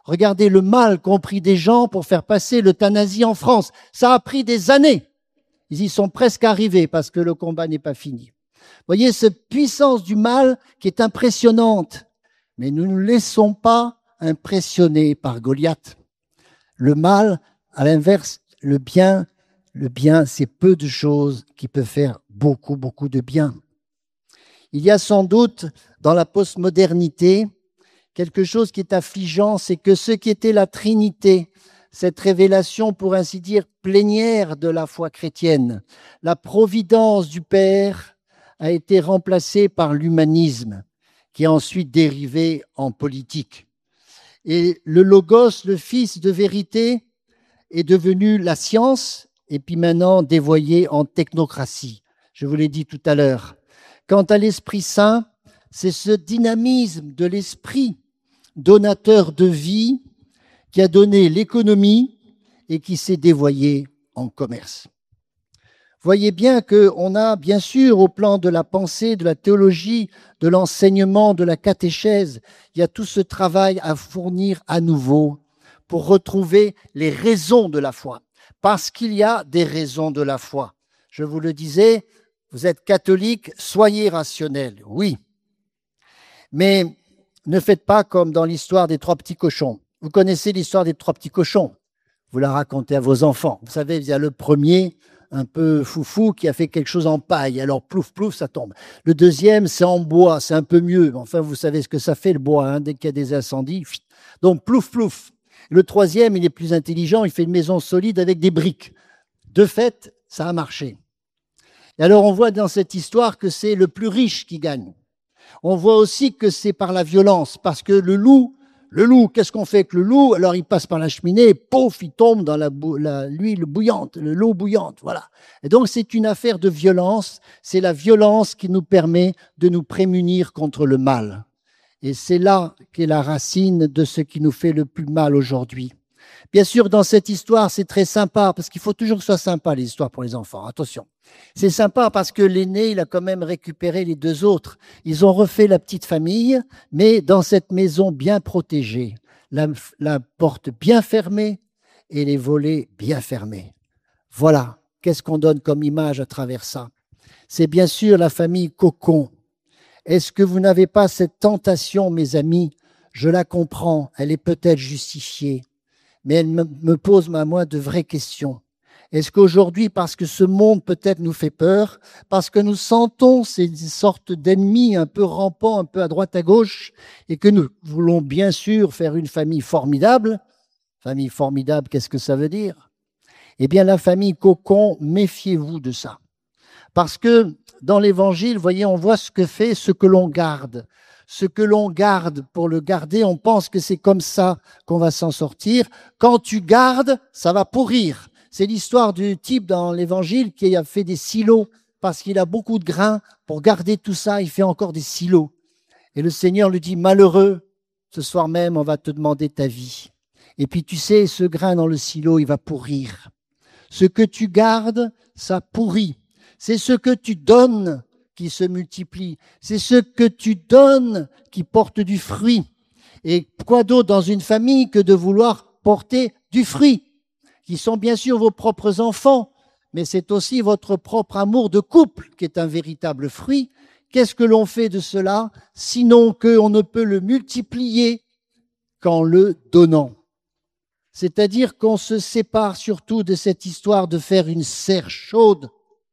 Regardez le mal qu'ont pris des gens pour faire passer l'euthanasie en France. Ça a pris des années. Ils y sont presque arrivés parce que le combat n'est pas fini. Voyez cette puissance du mal qui est impressionnante. Mais nous ne nous laissons pas impressionner par Goliath. Le mal, à l'inverse, le bien, le bien, c'est peu de choses qui peuvent faire beaucoup, beaucoup de bien. Il y a sans doute dans la postmodernité quelque chose qui est affligeant, c'est que ce qui était la Trinité, cette révélation, pour ainsi dire, plénière de la foi chrétienne, la providence du Père a été remplacée par l'humanisme, qui a ensuite dérivé en politique. Et le Logos, le Fils de vérité, est devenu la science, et puis maintenant dévoyé en technocratie. Je vous l'ai dit tout à l'heure. Quant à l'Esprit Saint, c'est ce dynamisme de l'Esprit donateur de vie qui a donné l'économie et qui s'est dévoyé en commerce. Voyez bien qu'on a, bien sûr, au plan de la pensée, de la théologie, de l'enseignement, de la catéchèse, il y a tout ce travail à fournir à nouveau pour retrouver les raisons de la foi. Parce qu'il y a des raisons de la foi. Je vous le disais, vous êtes catholique, soyez rationnel, oui. Mais ne faites pas comme dans l'histoire des trois petits cochons. Vous connaissez l'histoire des trois petits cochons. Vous la racontez à vos enfants. Vous savez, il y a le premier, un peu foufou, qui a fait quelque chose en paille. Alors, plouf, plouf, ça tombe. Le deuxième, c'est en bois, c'est un peu mieux. Enfin, vous savez ce que ça fait, le bois, hein, dès qu'il y a des incendies. Donc, plouf, plouf. Le troisième, il est plus intelligent, il fait une maison solide avec des briques. De fait, ça a marché. Et alors, on voit dans cette histoire que c'est le plus riche qui gagne. On voit aussi que c'est par la violence, parce que le loup, le loup, qu'est-ce qu'on fait avec le loup? Alors il passe par la cheminée, et pouf, il tombe dans la, la, l'huile bouillante, l'eau bouillante, voilà. Et donc c'est une affaire de violence, c'est la violence qui nous permet de nous prémunir contre le mal. Et c'est là qu'est la racine de ce qui nous fait le plus mal aujourd'hui. Bien sûr, dans cette histoire, c'est très sympa, parce qu'il faut toujours que ce soit sympa, les histoires pour les enfants. Attention. C'est sympa parce que l'aîné, il a quand même récupéré les deux autres. Ils ont refait la petite famille, mais dans cette maison bien protégée, la, la porte bien fermée et les volets bien fermés. Voilà. Qu'est-ce qu'on donne comme image à travers ça? C'est bien sûr la famille cocon. Est-ce que vous n'avez pas cette tentation, mes amis? Je la comprends, elle est peut-être justifiée. Mais elle me pose, à moi, de vraies questions. Est-ce qu'aujourd'hui, parce que ce monde peut-être nous fait peur, parce que nous sentons ces sortes d'ennemis un peu rampants, un peu à droite à gauche, et que nous voulons bien sûr faire une famille formidable, famille formidable, qu'est-ce que ça veut dire? Eh bien, la famille cocon, méfiez-vous de ça. Parce que dans l'Évangile, vous voyez, on voit ce que fait ce que l'on garde. Ce que l'on garde, pour le garder, on pense que c'est comme ça qu'on va s'en sortir. Quand tu gardes, ça va pourrir. C'est l'histoire du type dans l'Évangile qui a fait des silos parce qu'il a beaucoup de grains. Pour garder tout ça, il fait encore des silos. Et le Seigneur lui dit, malheureux, ce soir même, on va te demander ta vie. Et puis tu sais, ce grain dans le silo, il va pourrir. Ce que tu gardes, ça pourrit. C'est ce que tu donnes qui se multiplie. C'est ce que tu donnes qui porte du fruit. Et quoi d'autre dans une famille que de vouloir porter du fruit, qui sont bien sûr vos propres enfants, mais c'est aussi votre propre amour de couple qui est un véritable fruit. Qu'est-ce que l'on fait de cela, sinon qu'on ne peut le multiplier qu'en le donnant? C'est-à-dire qu'on se sépare surtout de cette histoire de faire une serre chaude.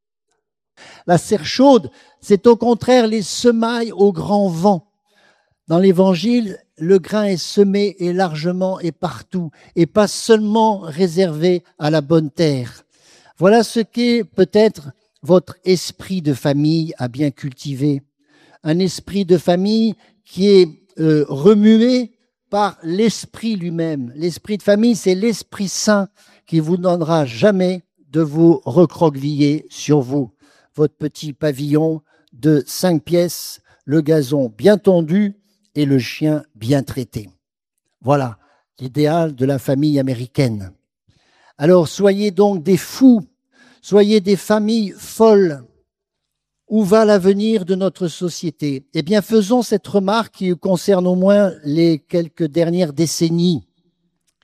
La serre chaude, c'est au contraire les semailles au grand vent. Dans l'Évangile, le grain est semé et largement et partout, et pas seulement réservé à la bonne terre. Voilà ce qu'est peut-être votre esprit de famille à bien cultiver. Un esprit de famille qui est euh, remué par l'esprit lui-même. L'esprit de famille, c'est l'Esprit Saint qui vous donnera jamais de vous recroqueviller sur vous. Votre petit pavillon de cinq pièces, le gazon bien tondu et le chien bien traité. Voilà l'idéal de la famille américaine. Alors soyez donc des fous, soyez des familles folles. Où va l'avenir de notre société? Eh bien, faisons cette remarque qui concerne au moins les quelques dernières décennies.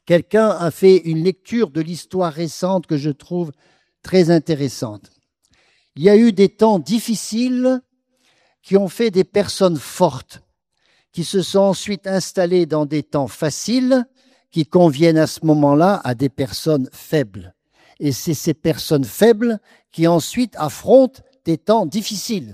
quelqu'un a fait une lecture de l'histoire récente que je trouve très intéressante. Il y a eu des temps difficiles qui ont fait des personnes fortes, qui se sont ensuite installées dans des temps faciles, qui conviennent à ce moment-là à des personnes faibles. Et c'est ces personnes faibles qui ensuite affrontent des temps difficiles.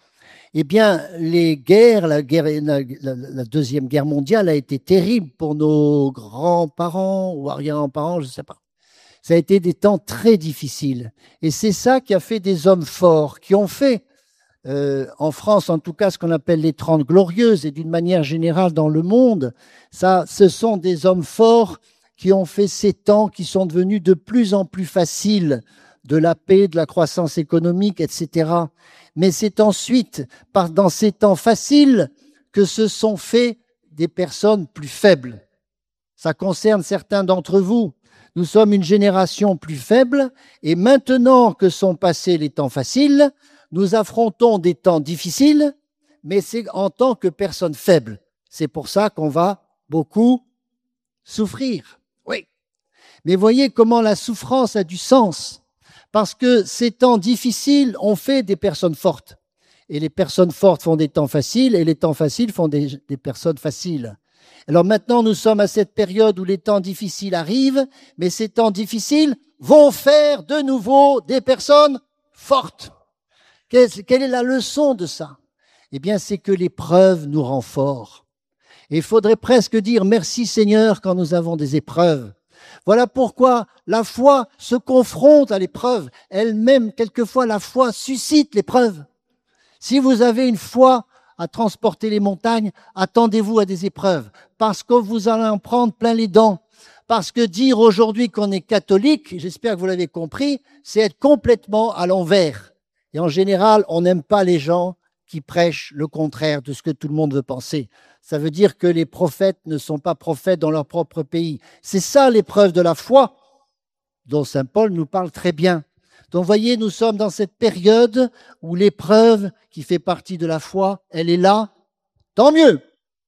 Eh bien, les guerres, la, guerre, la, la, la Deuxième Guerre mondiale a été terrible pour nos grands-parents ou arrière-grands-parents, je ne sais pas. Ça a été des temps très difficiles. Et c'est ça qui a fait des hommes forts, qui ont fait, euh, en France en tout cas, ce qu'on appelle les Trente Glorieuses, et d'une manière générale dans le monde. Ça, ce sont des hommes forts qui ont fait ces temps qui sont devenus de plus en plus faciles, de la paix, de la croissance économique, et cetera. Mais c'est ensuite, par, dans ces temps faciles, que se sont faits des personnes plus faibles. Ça concerne certains d'entre vous. Nous sommes une génération plus faible et maintenant que sont passés les temps faciles, nous affrontons des temps difficiles, mais c'est en tant que personnes faibles. C'est pour ça qu'on va beaucoup souffrir. Oui. Mais voyez comment la souffrance a du sens. Parce que ces temps difficiles ont fait des personnes fortes. Et les personnes fortes font des temps faciles et les temps faciles font des, des personnes faciles. Alors maintenant, nous sommes à cette période où les temps difficiles arrivent, mais ces temps difficiles vont faire de nouveau des personnes fortes. Quelle est la leçon de ça? Eh bien, c'est que l'épreuve nous rend forts. Et il faudrait presque dire merci Seigneur quand nous avons des épreuves. Voilà pourquoi la foi se confronte à l'épreuve. Elle-même, quelquefois, la foi suscite l'épreuve. Si vous avez une foi à transporter les montagnes, attendez-vous à des épreuves, parce que vous allez en prendre plein les dents. Parce que dire aujourd'hui qu'on est catholique, j'espère que vous l'avez compris, c'est être complètement à l'envers. Et en général, on n'aime pas les gens qui prêchent le contraire de ce que tout le monde veut penser. Ça veut dire que les prophètes ne sont pas prophètes dans leur propre pays. C'est ça l'épreuve de la foi dont saint Paul nous parle très bien. Donc voyez, nous sommes dans cette période où l'épreuve qui fait partie de la foi, elle est là. Tant mieux.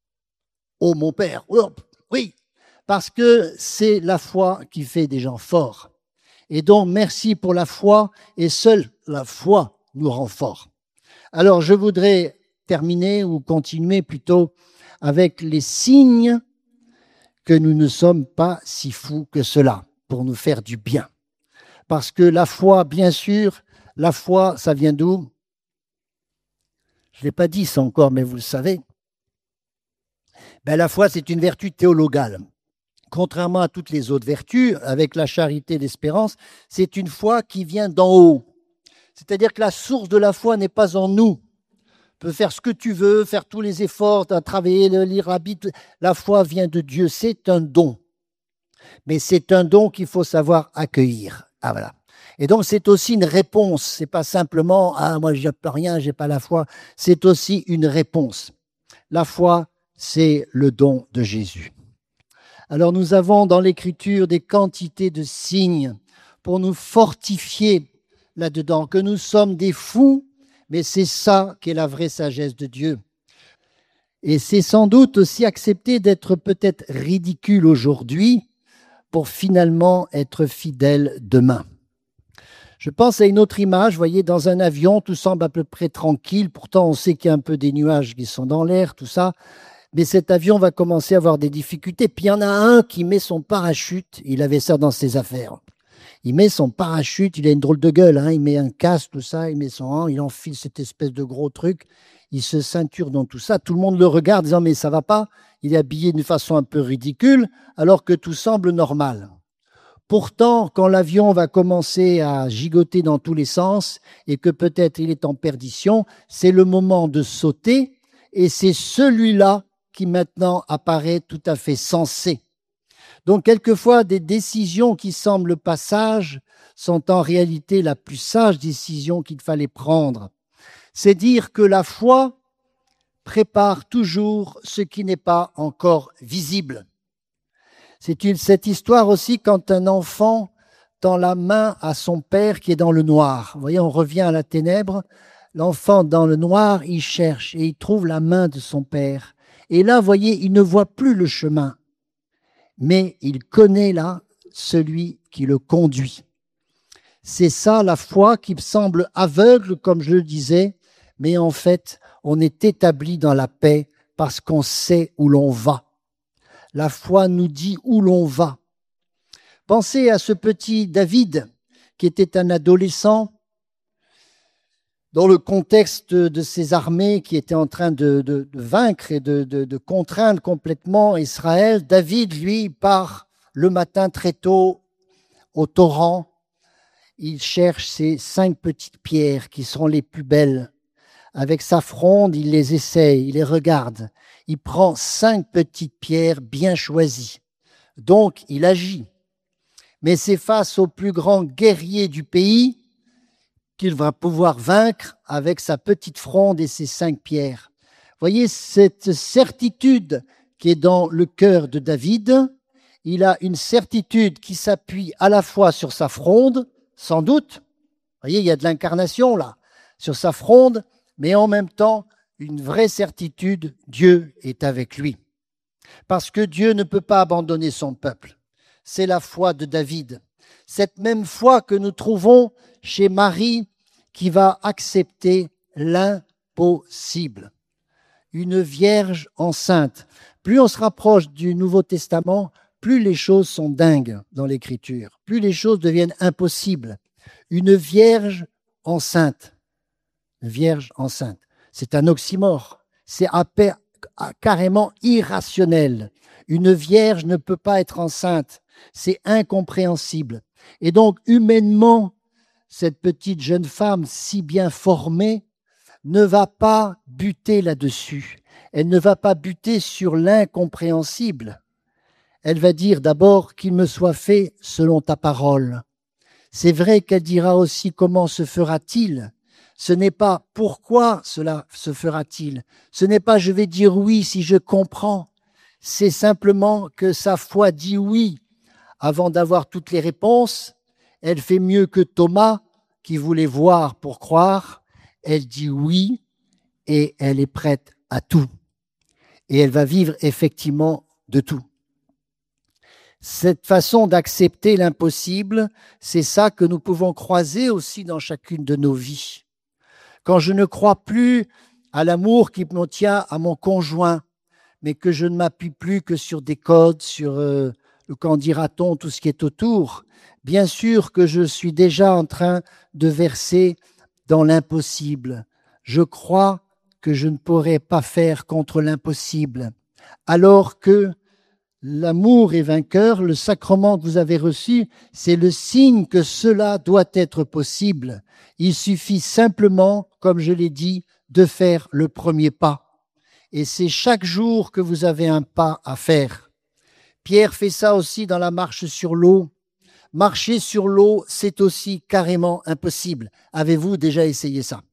Oh mon Père, oui, parce que c'est la foi qui fait des gens forts. Et donc merci pour la foi, et seule la foi nous rend forts. Alors je voudrais terminer ou continuer plutôt avec les signes que nous ne sommes pas si fous que cela pour nous faire du bien. Parce que la foi, bien sûr, la foi, ça vient d'où? Je ne l'ai pas dit ça encore, mais vous le savez. Ben, la foi, c'est une vertu théologale. Contrairement à toutes les autres vertus, avec la charité et l'espérance, c'est une foi qui vient d'en haut. C'est-à-dire que la source de la foi n'est pas en nous. Tu peux faire ce que tu veux, faire tous les efforts, travailler, lire la Bible. La foi vient de Dieu, c'est un don. Mais c'est un don qu'il faut savoir accueillir. Ah voilà. Et donc c'est aussi une réponse. C'est pas simplement ah moi j'ai pas rien, j'ai pas la foi. C'est aussi une réponse. La foi, c'est le don de Jésus. Alors nous avons dans l'Écriture des quantités de signes pour nous fortifier là-dedans, que nous sommes des fous, mais c'est ça qui est la vraie sagesse de Dieu. Et c'est sans doute aussi accepter d'être peut-être ridicule aujourd'hui pour finalement être fidèle demain. Je pense à une autre image, vous voyez, dans un avion, tout semble à peu près tranquille, pourtant on sait qu'il y a un peu des nuages qui sont dans l'air, tout ça, mais cet avion va commencer à avoir des difficultés, puis il y en a un qui met son parachute, il avait ça dans ses affaires. Il met son parachute, il a une drôle de gueule, hein, il met un casque, tout ça, il met son, il enfile cette espèce de gros truc, il se ceinture dans tout ça, tout le monde le regarde disant mais ça va pas, il est habillé d'une façon un peu ridicule, alors que tout semble normal. Pourtant, quand l'avion va commencer à gigoter dans tous les sens et que peut-être il est en perdition, c'est le moment de sauter et c'est celui-là qui maintenant apparaît tout à fait sensé. Donc, quelquefois, des décisions qui semblent pas sages sont en réalité la plus sage décision qu'il fallait prendre. C'est dire que la foi prépare toujours ce qui n'est pas encore visible. C'est une, cette histoire aussi quand un enfant tend la main à son père qui est dans le noir. Vous voyez, on revient à la ténèbre. L'enfant dans le noir, il cherche et il trouve la main de son père. Et là, vous voyez, il ne voit plus le chemin. mais il connaît là celui qui le conduit. C'est ça la foi qui semble aveugle, comme je le disais, mais en fait, on est établi dans la paix parce qu'on sait où l'on va. La foi nous dit où l'on va. Pensez à ce petit David qui était un adolescent dans le contexte de ces armées qui étaient en train de, de, de vaincre et de, de, de contraindre complètement Israël. David, lui, part le matin très tôt au torrent. Il cherche ces cinq petites pierres qui seront les plus belles. Avec sa fronde, il les essaye, il les regarde. Il prend cinq petites pierres bien choisies. Donc, il agit. Mais c'est face au plus grand guerrier du pays qu'il va pouvoir vaincre avec sa petite fronde et ses cinq pierres. Voyez cette certitude qui est dans le cœur de David. Il a une certitude qui s'appuie à la fois sur sa fronde, sans doute. Voyez, il y a de l'incarnation là, sur sa fronde, mais en même temps, une vraie certitude, Dieu est avec lui. Parce que Dieu ne peut pas abandonner son peuple. C'est la foi de David. Cette même foi que nous trouvons chez Marie qui va accepter l'impossible. Une vierge enceinte. Plus on se rapproche du Nouveau Testament, plus les choses sont dingues dans l'Écriture, plus les choses deviennent impossibles. Une vierge enceinte. Une vierge enceinte. C'est un oxymore. C'est carrément irrationnel. Une vierge ne peut pas être enceinte. C'est incompréhensible. Et donc, humainement, cette petite jeune femme si bien formée ne va pas buter là-dessus. Elle ne va pas buter sur l'incompréhensible. Elle va dire d'abord qu'il me soit fait selon ta parole. C'est vrai qu'elle dira aussi comment se fera-t-il. Ce n'est pas pourquoi cela se fera-t-il. Ce n'est pas je vais dire oui si je comprends. C'est simplement que sa foi dit oui. Avant d'avoir toutes les réponses, elle fait mieux que Thomas, qui voulait voir pour croire. Elle dit oui et elle est prête à tout. Et elle va vivre effectivement de tout. Cette façon d'accepter l'impossible, c'est ça que nous pouvons croiser aussi dans chacune de nos vies. Quand je ne crois plus à l'amour qui me tient à mon conjoint, mais que je ne m'appuie plus que sur des codes, sur euh, le qu'en dira-t-on, tout ce qui est autour, bien sûr que je suis déjà en train de verser dans l'impossible. Je crois que je ne pourrai pas faire contre l'impossible, alors que l'amour est vainqueur, le sacrement que vous avez reçu, c'est le signe que cela doit être possible. Il suffit simplement, comme je l'ai dit, de faire le premier pas. Et c'est chaque jour que vous avez un pas à faire. Pierre fait ça aussi dans la marche sur l'eau. Marcher sur l'eau, c'est aussi carrément impossible. Avez-vous déjà essayé ça?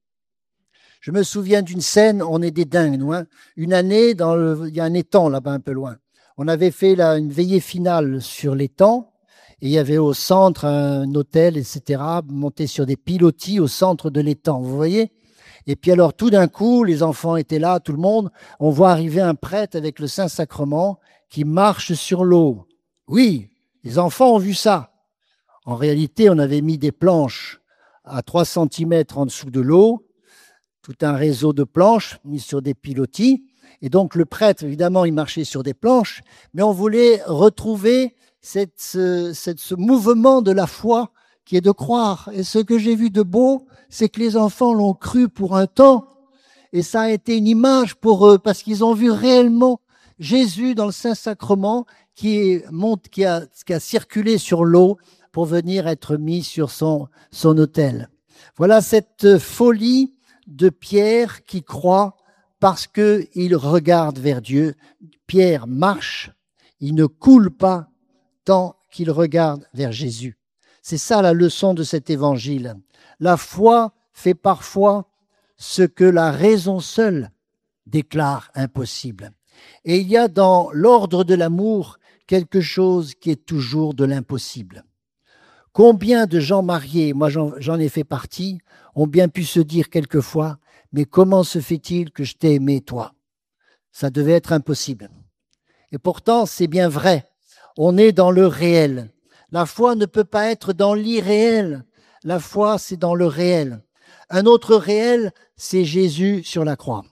Je me souviens d'une scène, on est des dingues, nous, hein. Une année, dans le, il y a un étang là-bas un peu loin. On avait fait là, une veillée finale sur l'étang, et il y avait au centre un hôtel, et cetera, monté sur des pilotis au centre de l'étang, vous voyez? Et puis alors, tout d'un coup, les enfants étaient là, tout le monde, on voit arriver un prêtre avec le Saint-Sacrement qui marche sur l'eau. Oui, les enfants ont vu ça. En réalité, on avait mis des planches à trois centimètres en dessous de l'eau, tout un réseau de planches mis sur des pilotis. Et donc, le prêtre, évidemment, il marchait sur des planches, mais on voulait retrouver cette, ce, cette, ce mouvement de la foi qui est de croire. Et ce que j'ai vu de beau, c'est que les enfants l'ont cru pour un temps. Et ça a été une image pour eux, parce qu'ils ont vu réellement Jésus dans le Saint-Sacrement qui, est, monte, qui, a, qui a circulé sur l'eau pour venir être mis sur son, son autel. Voilà cette folie de Pierre qui croit parce qu'il regarde vers Dieu. Pierre marche, il ne coule pas tant qu'il regarde vers Jésus. C'est ça la leçon de cet évangile. La foi fait parfois ce que la raison seule déclare impossible. Et il y a dans l'ordre de l'amour quelque chose qui est toujours de l'impossible. Combien de gens mariés, moi j'en, j'en ai fait partie, ont bien pu se dire quelquefois, mais comment se fait-il que je t'ai aimé, toi? Ça devait être impossible. Et pourtant, c'est bien vrai. On est dans le réel. La foi ne peut pas être dans l'irréel. La foi, c'est dans le réel. Un autre réel, c'est Jésus sur la croix.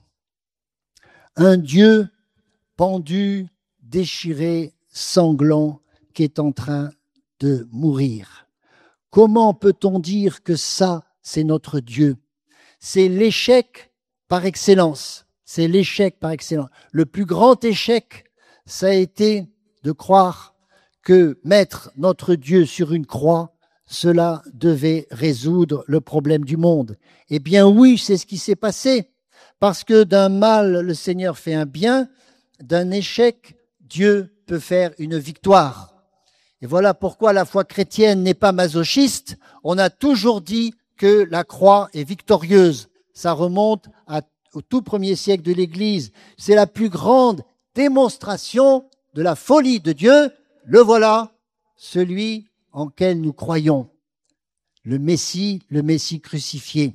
Un Dieu pendu, déchiré, sanglant, qui est en train de mourir. Comment peut-on dire que ça, c'est notre Dieu? C'est l'échec par excellence. C'est l'échec par excellence. Le plus grand échec, ça a été de croire que mettre notre Dieu sur une croix, cela devait résoudre le problème du monde. Eh bien oui, c'est ce qui s'est passé. Parce que d'un mal, le Seigneur fait un bien, d'un échec, Dieu peut faire une victoire. Et voilà pourquoi la foi chrétienne n'est pas masochiste. On a toujours dit que la croix est victorieuse. Ça remonte à, au tout premier siècle de l'Église. C'est la plus grande démonstration de la folie de Dieu. Le voilà, celui en quel nous croyons. Le Messie, le Messie crucifié.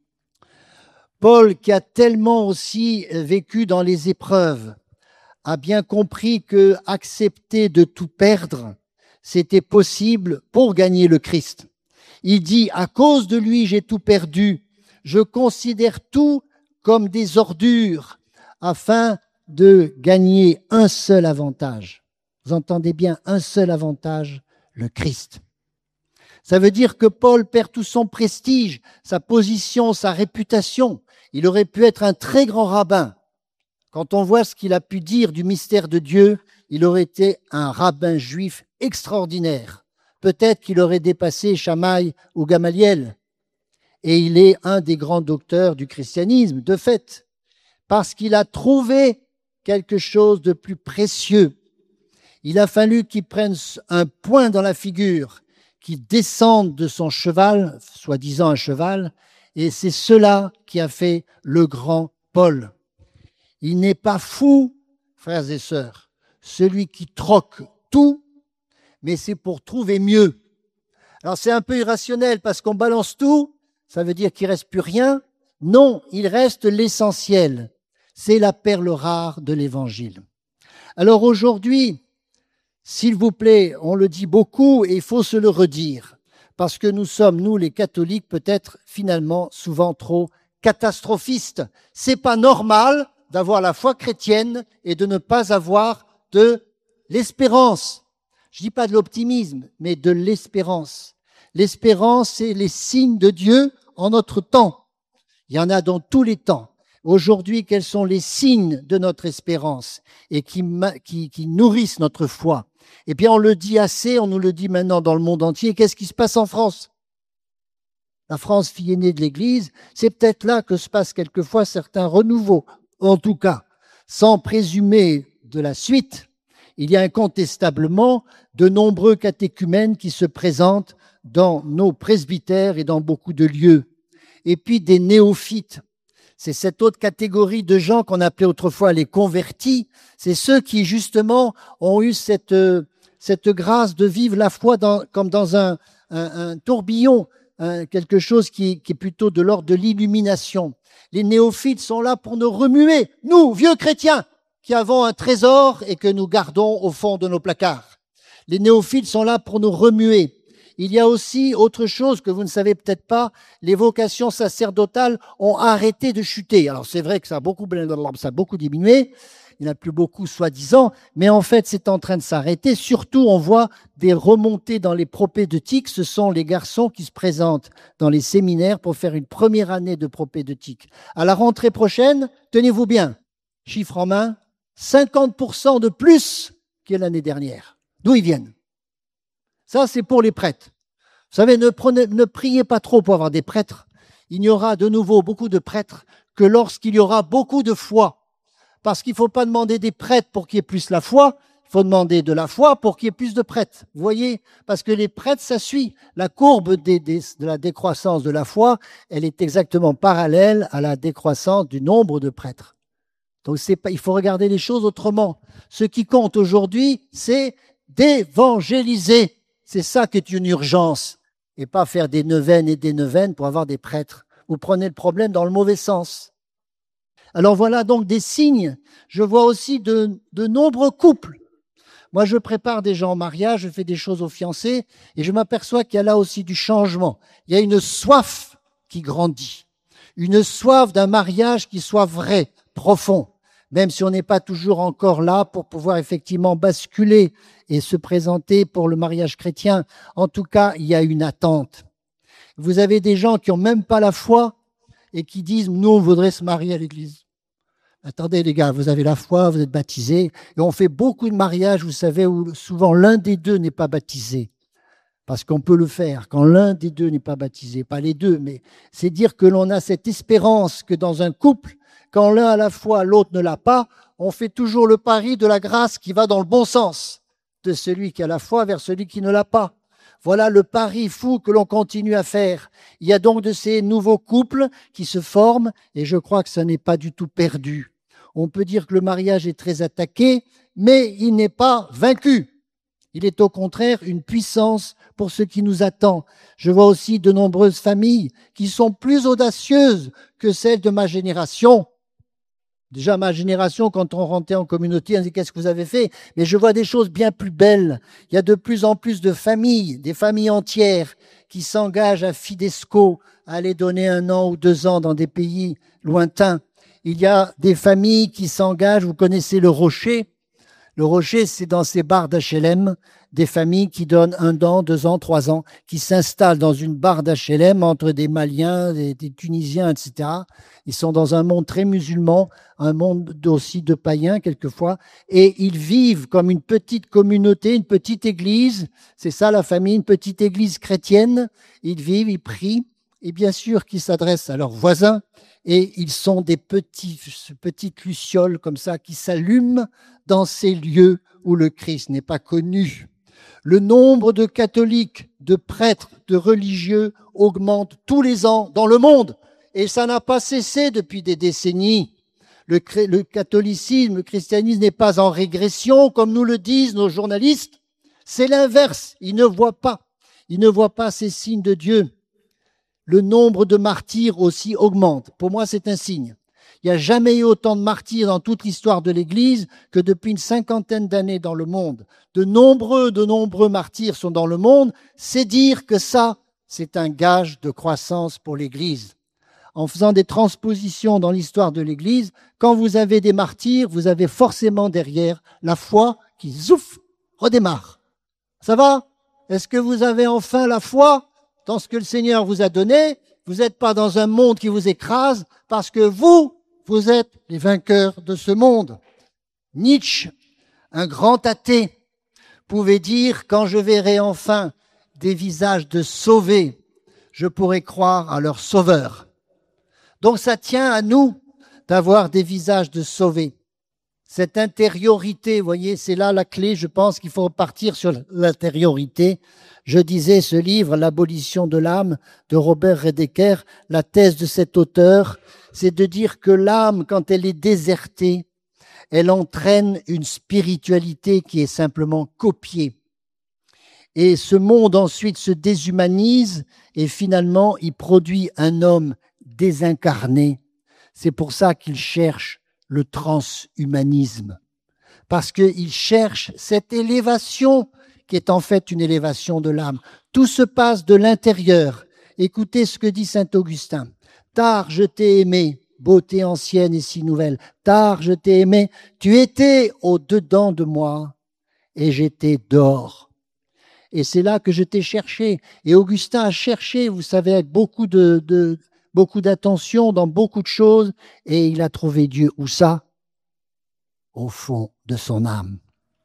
Paul, qui a tellement aussi vécu dans les épreuves, a bien compris que accepter de tout perdre, c'était possible pour gagner le Christ. Il dit, à cause de lui, j'ai tout perdu. Je considère tout comme des ordures afin de gagner un seul avantage. Vous entendez bien, un seul avantage, le Christ. Ça veut dire que Paul perd tout son prestige, sa position, sa réputation. Il aurait pu être un très grand rabbin. Quand on voit ce qu'il a pu dire du mystère de Dieu, il aurait été un rabbin juif extraordinaire. Peut-être qu'il aurait dépassé Shammai ou Gamaliel. Et il est un des grands docteurs du christianisme, de fait, parce qu'il a trouvé quelque chose de plus précieux. Il a fallu qu'il prenne un point dans la figure, qu'il descende de son cheval, soi-disant un cheval, et c'est cela qui a fait le grand Paul. Il n'est pas fou, frères et sœurs, celui qui troque tout, mais c'est pour trouver mieux. Alors c'est un peu irrationnel parce qu'on balance tout, ça veut dire qu'il ne reste plus rien. Non, il reste l'essentiel. C'est la perle rare de l'Évangile. Alors aujourd'hui, s'il vous plaît, on le dit beaucoup et il faut se le redire, parce que nous sommes, nous les catholiques, peut-être finalement souvent trop catastrophistes. C'est pas normal d'avoir la foi chrétienne et de ne pas avoir de l'espérance. Je dis pas de l'optimisme, mais de l'espérance. L'espérance, c'est les signes de Dieu en notre temps. Il y en a dans tous les temps. Aujourd'hui, quels sont les signes de notre espérance et qui, qui, qui nourrissent notre foi? Eh bien, on le dit assez, on nous le dit maintenant dans le monde entier. Qu'est-ce qui se passe en France? La France, fille aînée de l'Église, c'est peut-être là que se passent quelquefois certains renouveaux. En tout cas, sans présumer de la suite, il y a incontestablement de nombreux catéchumènes qui se présentent dans nos presbytères et dans beaucoup de lieux. Et puis des néophytes. C'est cette autre catégorie de gens qu'on appelait autrefois les convertis. C'est ceux qui, justement, ont eu cette, cette grâce de vivre la foi dans, comme dans un, un, un tourbillon, un, quelque chose qui, qui est plutôt de l'ordre de l'illumination. Les néophytes sont là pour nous remuer, nous, vieux chrétiens, qui avons un trésor et que nous gardons au fond de nos placards. Les néophytes sont là pour nous remuer. Il y a aussi autre chose que vous ne savez peut-être pas, les vocations sacerdotales ont arrêté de chuter. Alors c'est vrai que ça a beaucoup, ça a beaucoup diminué, il n'y en a plus beaucoup soi-disant, mais en fait c'est en train de s'arrêter. Surtout on voit des remontées dans les propédeutiques, ce sont les garçons qui se présentent dans les séminaires pour faire une première année de propédeutique. À la rentrée prochaine, tenez-vous bien, chiffre en main, cinquante pour cent de plus que l'année dernière. D'où ils viennent? Ça, c'est pour les prêtres. Vous savez, ne, prenez, ne priez pas trop pour avoir des prêtres. Il n'y aura de nouveau beaucoup de prêtres que lorsqu'il y aura beaucoup de foi. Parce qu'il ne faut pas demander des prêtres pour qu'il y ait plus la foi, il faut demander de la foi pour qu'il y ait plus de prêtres. Vous voyez? Parce que les prêtres, ça suit. La courbe des, des, de la décroissance de la foi, elle est exactement parallèle à la décroissance du nombre de prêtres. Donc c'est pas, il faut regarder les choses autrement. Ce qui compte aujourd'hui, c'est d'évangéliser. C'est ça qui est une urgence, et pas faire des neuvaines et des neuvaines pour avoir des prêtres. Vous prenez le problème dans le mauvais sens. Alors voilà donc des signes. Je vois aussi de, de nombreux couples. Moi, je prépare des gens au mariage, je fais des choses aux fiancés, et je m'aperçois qu'il y a là aussi du changement. Il y a une soif qui grandit, une soif d'un mariage qui soit vrai, profond, même si on n'est pas toujours encore là pour pouvoir effectivement basculer et se présenter pour le mariage chrétien. En tout cas, il y a une attente. Vous avez des gens qui n'ont même pas la foi et qui disent « nous, on voudrait se marier à l'église ». Attendez les gars, vous avez la foi, vous êtes baptisés, et on fait beaucoup de mariages, vous savez, où souvent l'un des deux n'est pas baptisé. Parce qu'on peut le faire quand l'un des deux n'est pas baptisé, pas les deux, mais c'est dire que l'on a cette espérance que dans un couple, quand l'un a la foi, l'autre ne l'a pas, on fait toujours le pari de la grâce qui va dans le bon sens, de celui qui a la foi vers celui qui ne l'a pas. Voilà le pari fou que l'on continue à faire. Il y a donc de ces nouveaux couples qui se forment, et je crois que ça n'est pas du tout perdu. On peut dire que le mariage est très attaqué, mais il n'est pas vaincu. Il est au contraire une puissance pour ce qui nous attend. Je vois aussi de nombreuses familles qui sont plus audacieuses que celles de ma génération. Déjà, ma génération, quand on rentrait en communauté, on disait « qu'est-ce que vous avez fait ?» Mais je vois des choses bien plus belles. Il y a de plus en plus de familles, des familles entières qui s'engagent à Fidesco, à aller donner un an ou deux ans dans des pays lointains. Il y a des familles qui s'engagent, vous connaissez le Rocher. Le Rocher, c'est dans ces bars d'H L M, des familles qui donnent un an, deux ans, trois ans, qui s'installent dans une barre d'H L M entre des Maliens, des, des Tunisiens, et cetera. Ils sont dans un monde très musulman, un monde aussi de païens quelquefois, et ils vivent comme une petite communauté, une petite église. C'est ça la famille, une petite église chrétienne. Ils vivent, ils prient, et bien sûr qu'ils s'adressent à leurs voisins, et ils sont des petits, petites lucioles comme ça qui s'allument dans ces lieux où le Christ n'est pas connu. Le nombre de catholiques, de prêtres, de religieux augmente tous les ans dans le monde, et ça n'a pas cessé depuis des décennies. Le, le catholicisme, le christianisme n'est pas en régression, comme nous le disent nos journalistes. C'est l'inverse. Ils ne voient pas. Ils ne voient pas ces signes de Dieu. Le nombre de martyrs aussi augmente. Pour moi, c'est un signe. Il n'y a jamais eu autant de martyrs dans toute l'histoire de l'Église que depuis une cinquantaine d'années dans le monde. De nombreux, de nombreux martyrs sont dans le monde. C'est dire que ça, c'est un gage de croissance pour l'Église. En faisant des transpositions dans l'histoire de l'Église, quand vous avez des martyrs, vous avez forcément derrière la foi qui, zouf, redémarre. Ça va? Est-ce que vous avez enfin la foi dans ce que le Seigneur vous a donné? Vous n'êtes pas dans un monde qui vous écrase parce que vous, vous êtes les vainqueurs de ce monde. Nietzsche, un grand athée, pouvait dire « Quand je verrai enfin des visages de sauvés, je pourrai croire à leur sauveur. » Donc ça tient à nous d'avoir des visages de sauvés. Cette intériorité, vous voyez, c'est là la clé, je pense qu'il faut repartir sur l'intériorité. Je disais ce livre, L'abolition de l'âme, de Robert Redeker, la thèse de cet auteur, c'est de dire que l'âme, quand elle est désertée, elle entraîne une spiritualité qui est simplement copiée. Et ce monde ensuite se déshumanise et finalement il produit un homme désincarné. C'est pour ça qu'il cherche le transhumanisme, parce qu'il cherche cette élévation qui est en fait une élévation de l'âme. Tout se passe de l'intérieur. Écoutez ce que dit saint Augustin. « Tard je t'ai aimé, beauté ancienne et si nouvelle. Tard je t'ai aimé, tu étais au-dedans de moi et j'étais dehors. » Et c'est là que je t'ai cherché. Et Augustin a cherché, vous savez, avec beaucoup de, de beaucoup d'attention dans beaucoup de choses, et il a trouvé Dieu. Où ça? Au fond de son âme.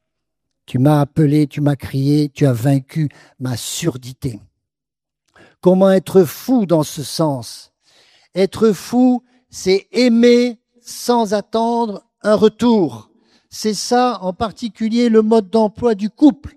Tu m'as appelé, tu m'as crié, tu as vaincu ma surdité. Comment être fou dans ce sens? Être fou, c'est aimer sans attendre un retour. C'est ça, en particulier, le mode d'emploi du couple.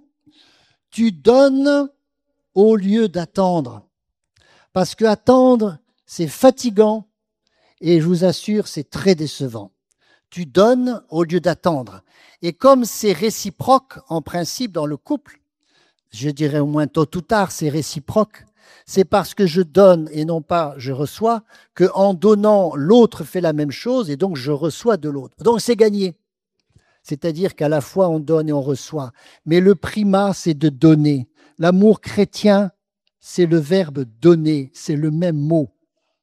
Tu donnes au lieu d'attendre. Parce que attendre, c'est fatigant et je vous assure, c'est très décevant. Tu donnes au lieu d'attendre. Et comme c'est réciproque, en principe, dans le couple, je dirais au moins tôt ou tard, c'est réciproque, c'est parce que je donne et non pas je reçois, qu'en donnant, l'autre fait la même chose et donc je reçois de l'autre. Donc c'est gagné. c'est-à-dire qu'à la fois on donne et on reçoit. Mais le primat, c'est de donner. L'amour chrétien, c'est le verbe donner, c'est le même mot.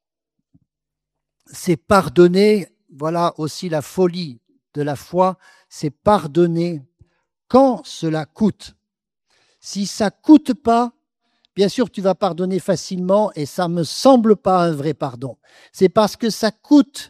C'est pardonner, voilà aussi la folie de la foi, c'est pardonner quand cela coûte. Si ça ne coûte pas, bien sûr tu vas pardonner facilement et ça ne me semble pas un vrai pardon. C'est parce que ça coûte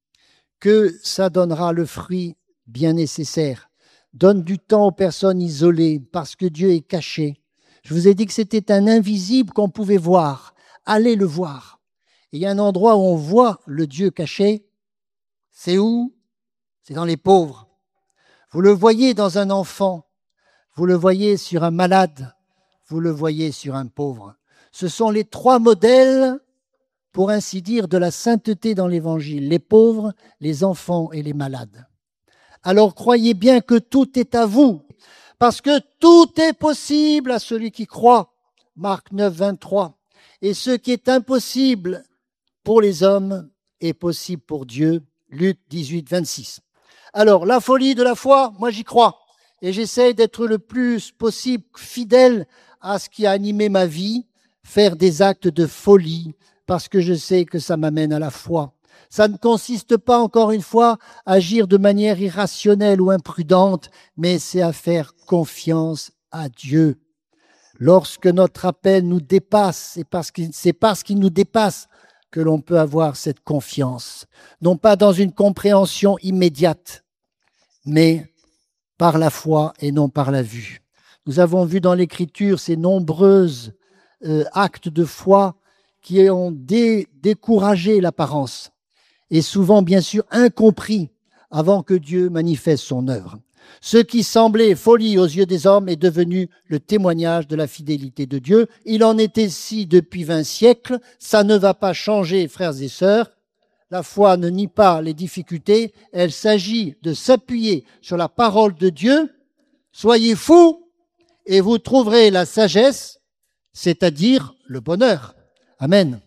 que ça donnera le fruit bien nécessaire. Donne du temps aux personnes isolées parce que Dieu est caché. Je vous ai dit que c'était un invisible qu'on pouvait voir. Allez le voir. Et il y a un endroit où on voit le Dieu caché. C'est où? C'est dans les pauvres. Vous le voyez dans un enfant. Vous le voyez sur un malade. Vous le voyez sur un pauvre. Ce sont les trois modèles, pour ainsi dire, de la sainteté dans l'Évangile. Les pauvres, les enfants et les malades. Alors croyez bien que tout est à vous. Parce que tout est possible à celui qui croit. Marc neuf, vingt-trois. Et ce qui est impossible pour les hommes est possible pour Dieu. Luc dix-huit, vingt-six. Alors, la folie de la foi, moi j'y crois. Et j'essaie d'être le plus possible fidèle à ce qui a animé ma vie, faire des actes de folie, parce que je sais que ça m'amène à la foi. Ça ne consiste pas, encore une fois, à agir de manière irrationnelle ou imprudente, mais c'est à faire confiance à Dieu. Lorsque notre appel nous dépasse, c'est parce qu'il, c'est parce qu'il nous dépasse que l'on peut avoir cette confiance. Non pas dans une compréhension immédiate, mais par la foi et non par la vue. Nous avons vu dans l'Écriture ces nombreux euh, actes de foi qui ont dé- découragé l'apparence et souvent, bien sûr, incompris avant que Dieu manifeste son œuvre. Ce qui semblait folie aux yeux des hommes est devenu le témoignage de la fidélité de Dieu. Il en est ainsi depuis vingt siècles. Ça ne va pas changer, frères et sœurs. La foi ne nie pas les difficultés. Elle s'agit de s'appuyer sur la parole de Dieu. Soyez fous et vous trouverez la sagesse, c'est-à-dire le bonheur. Amen.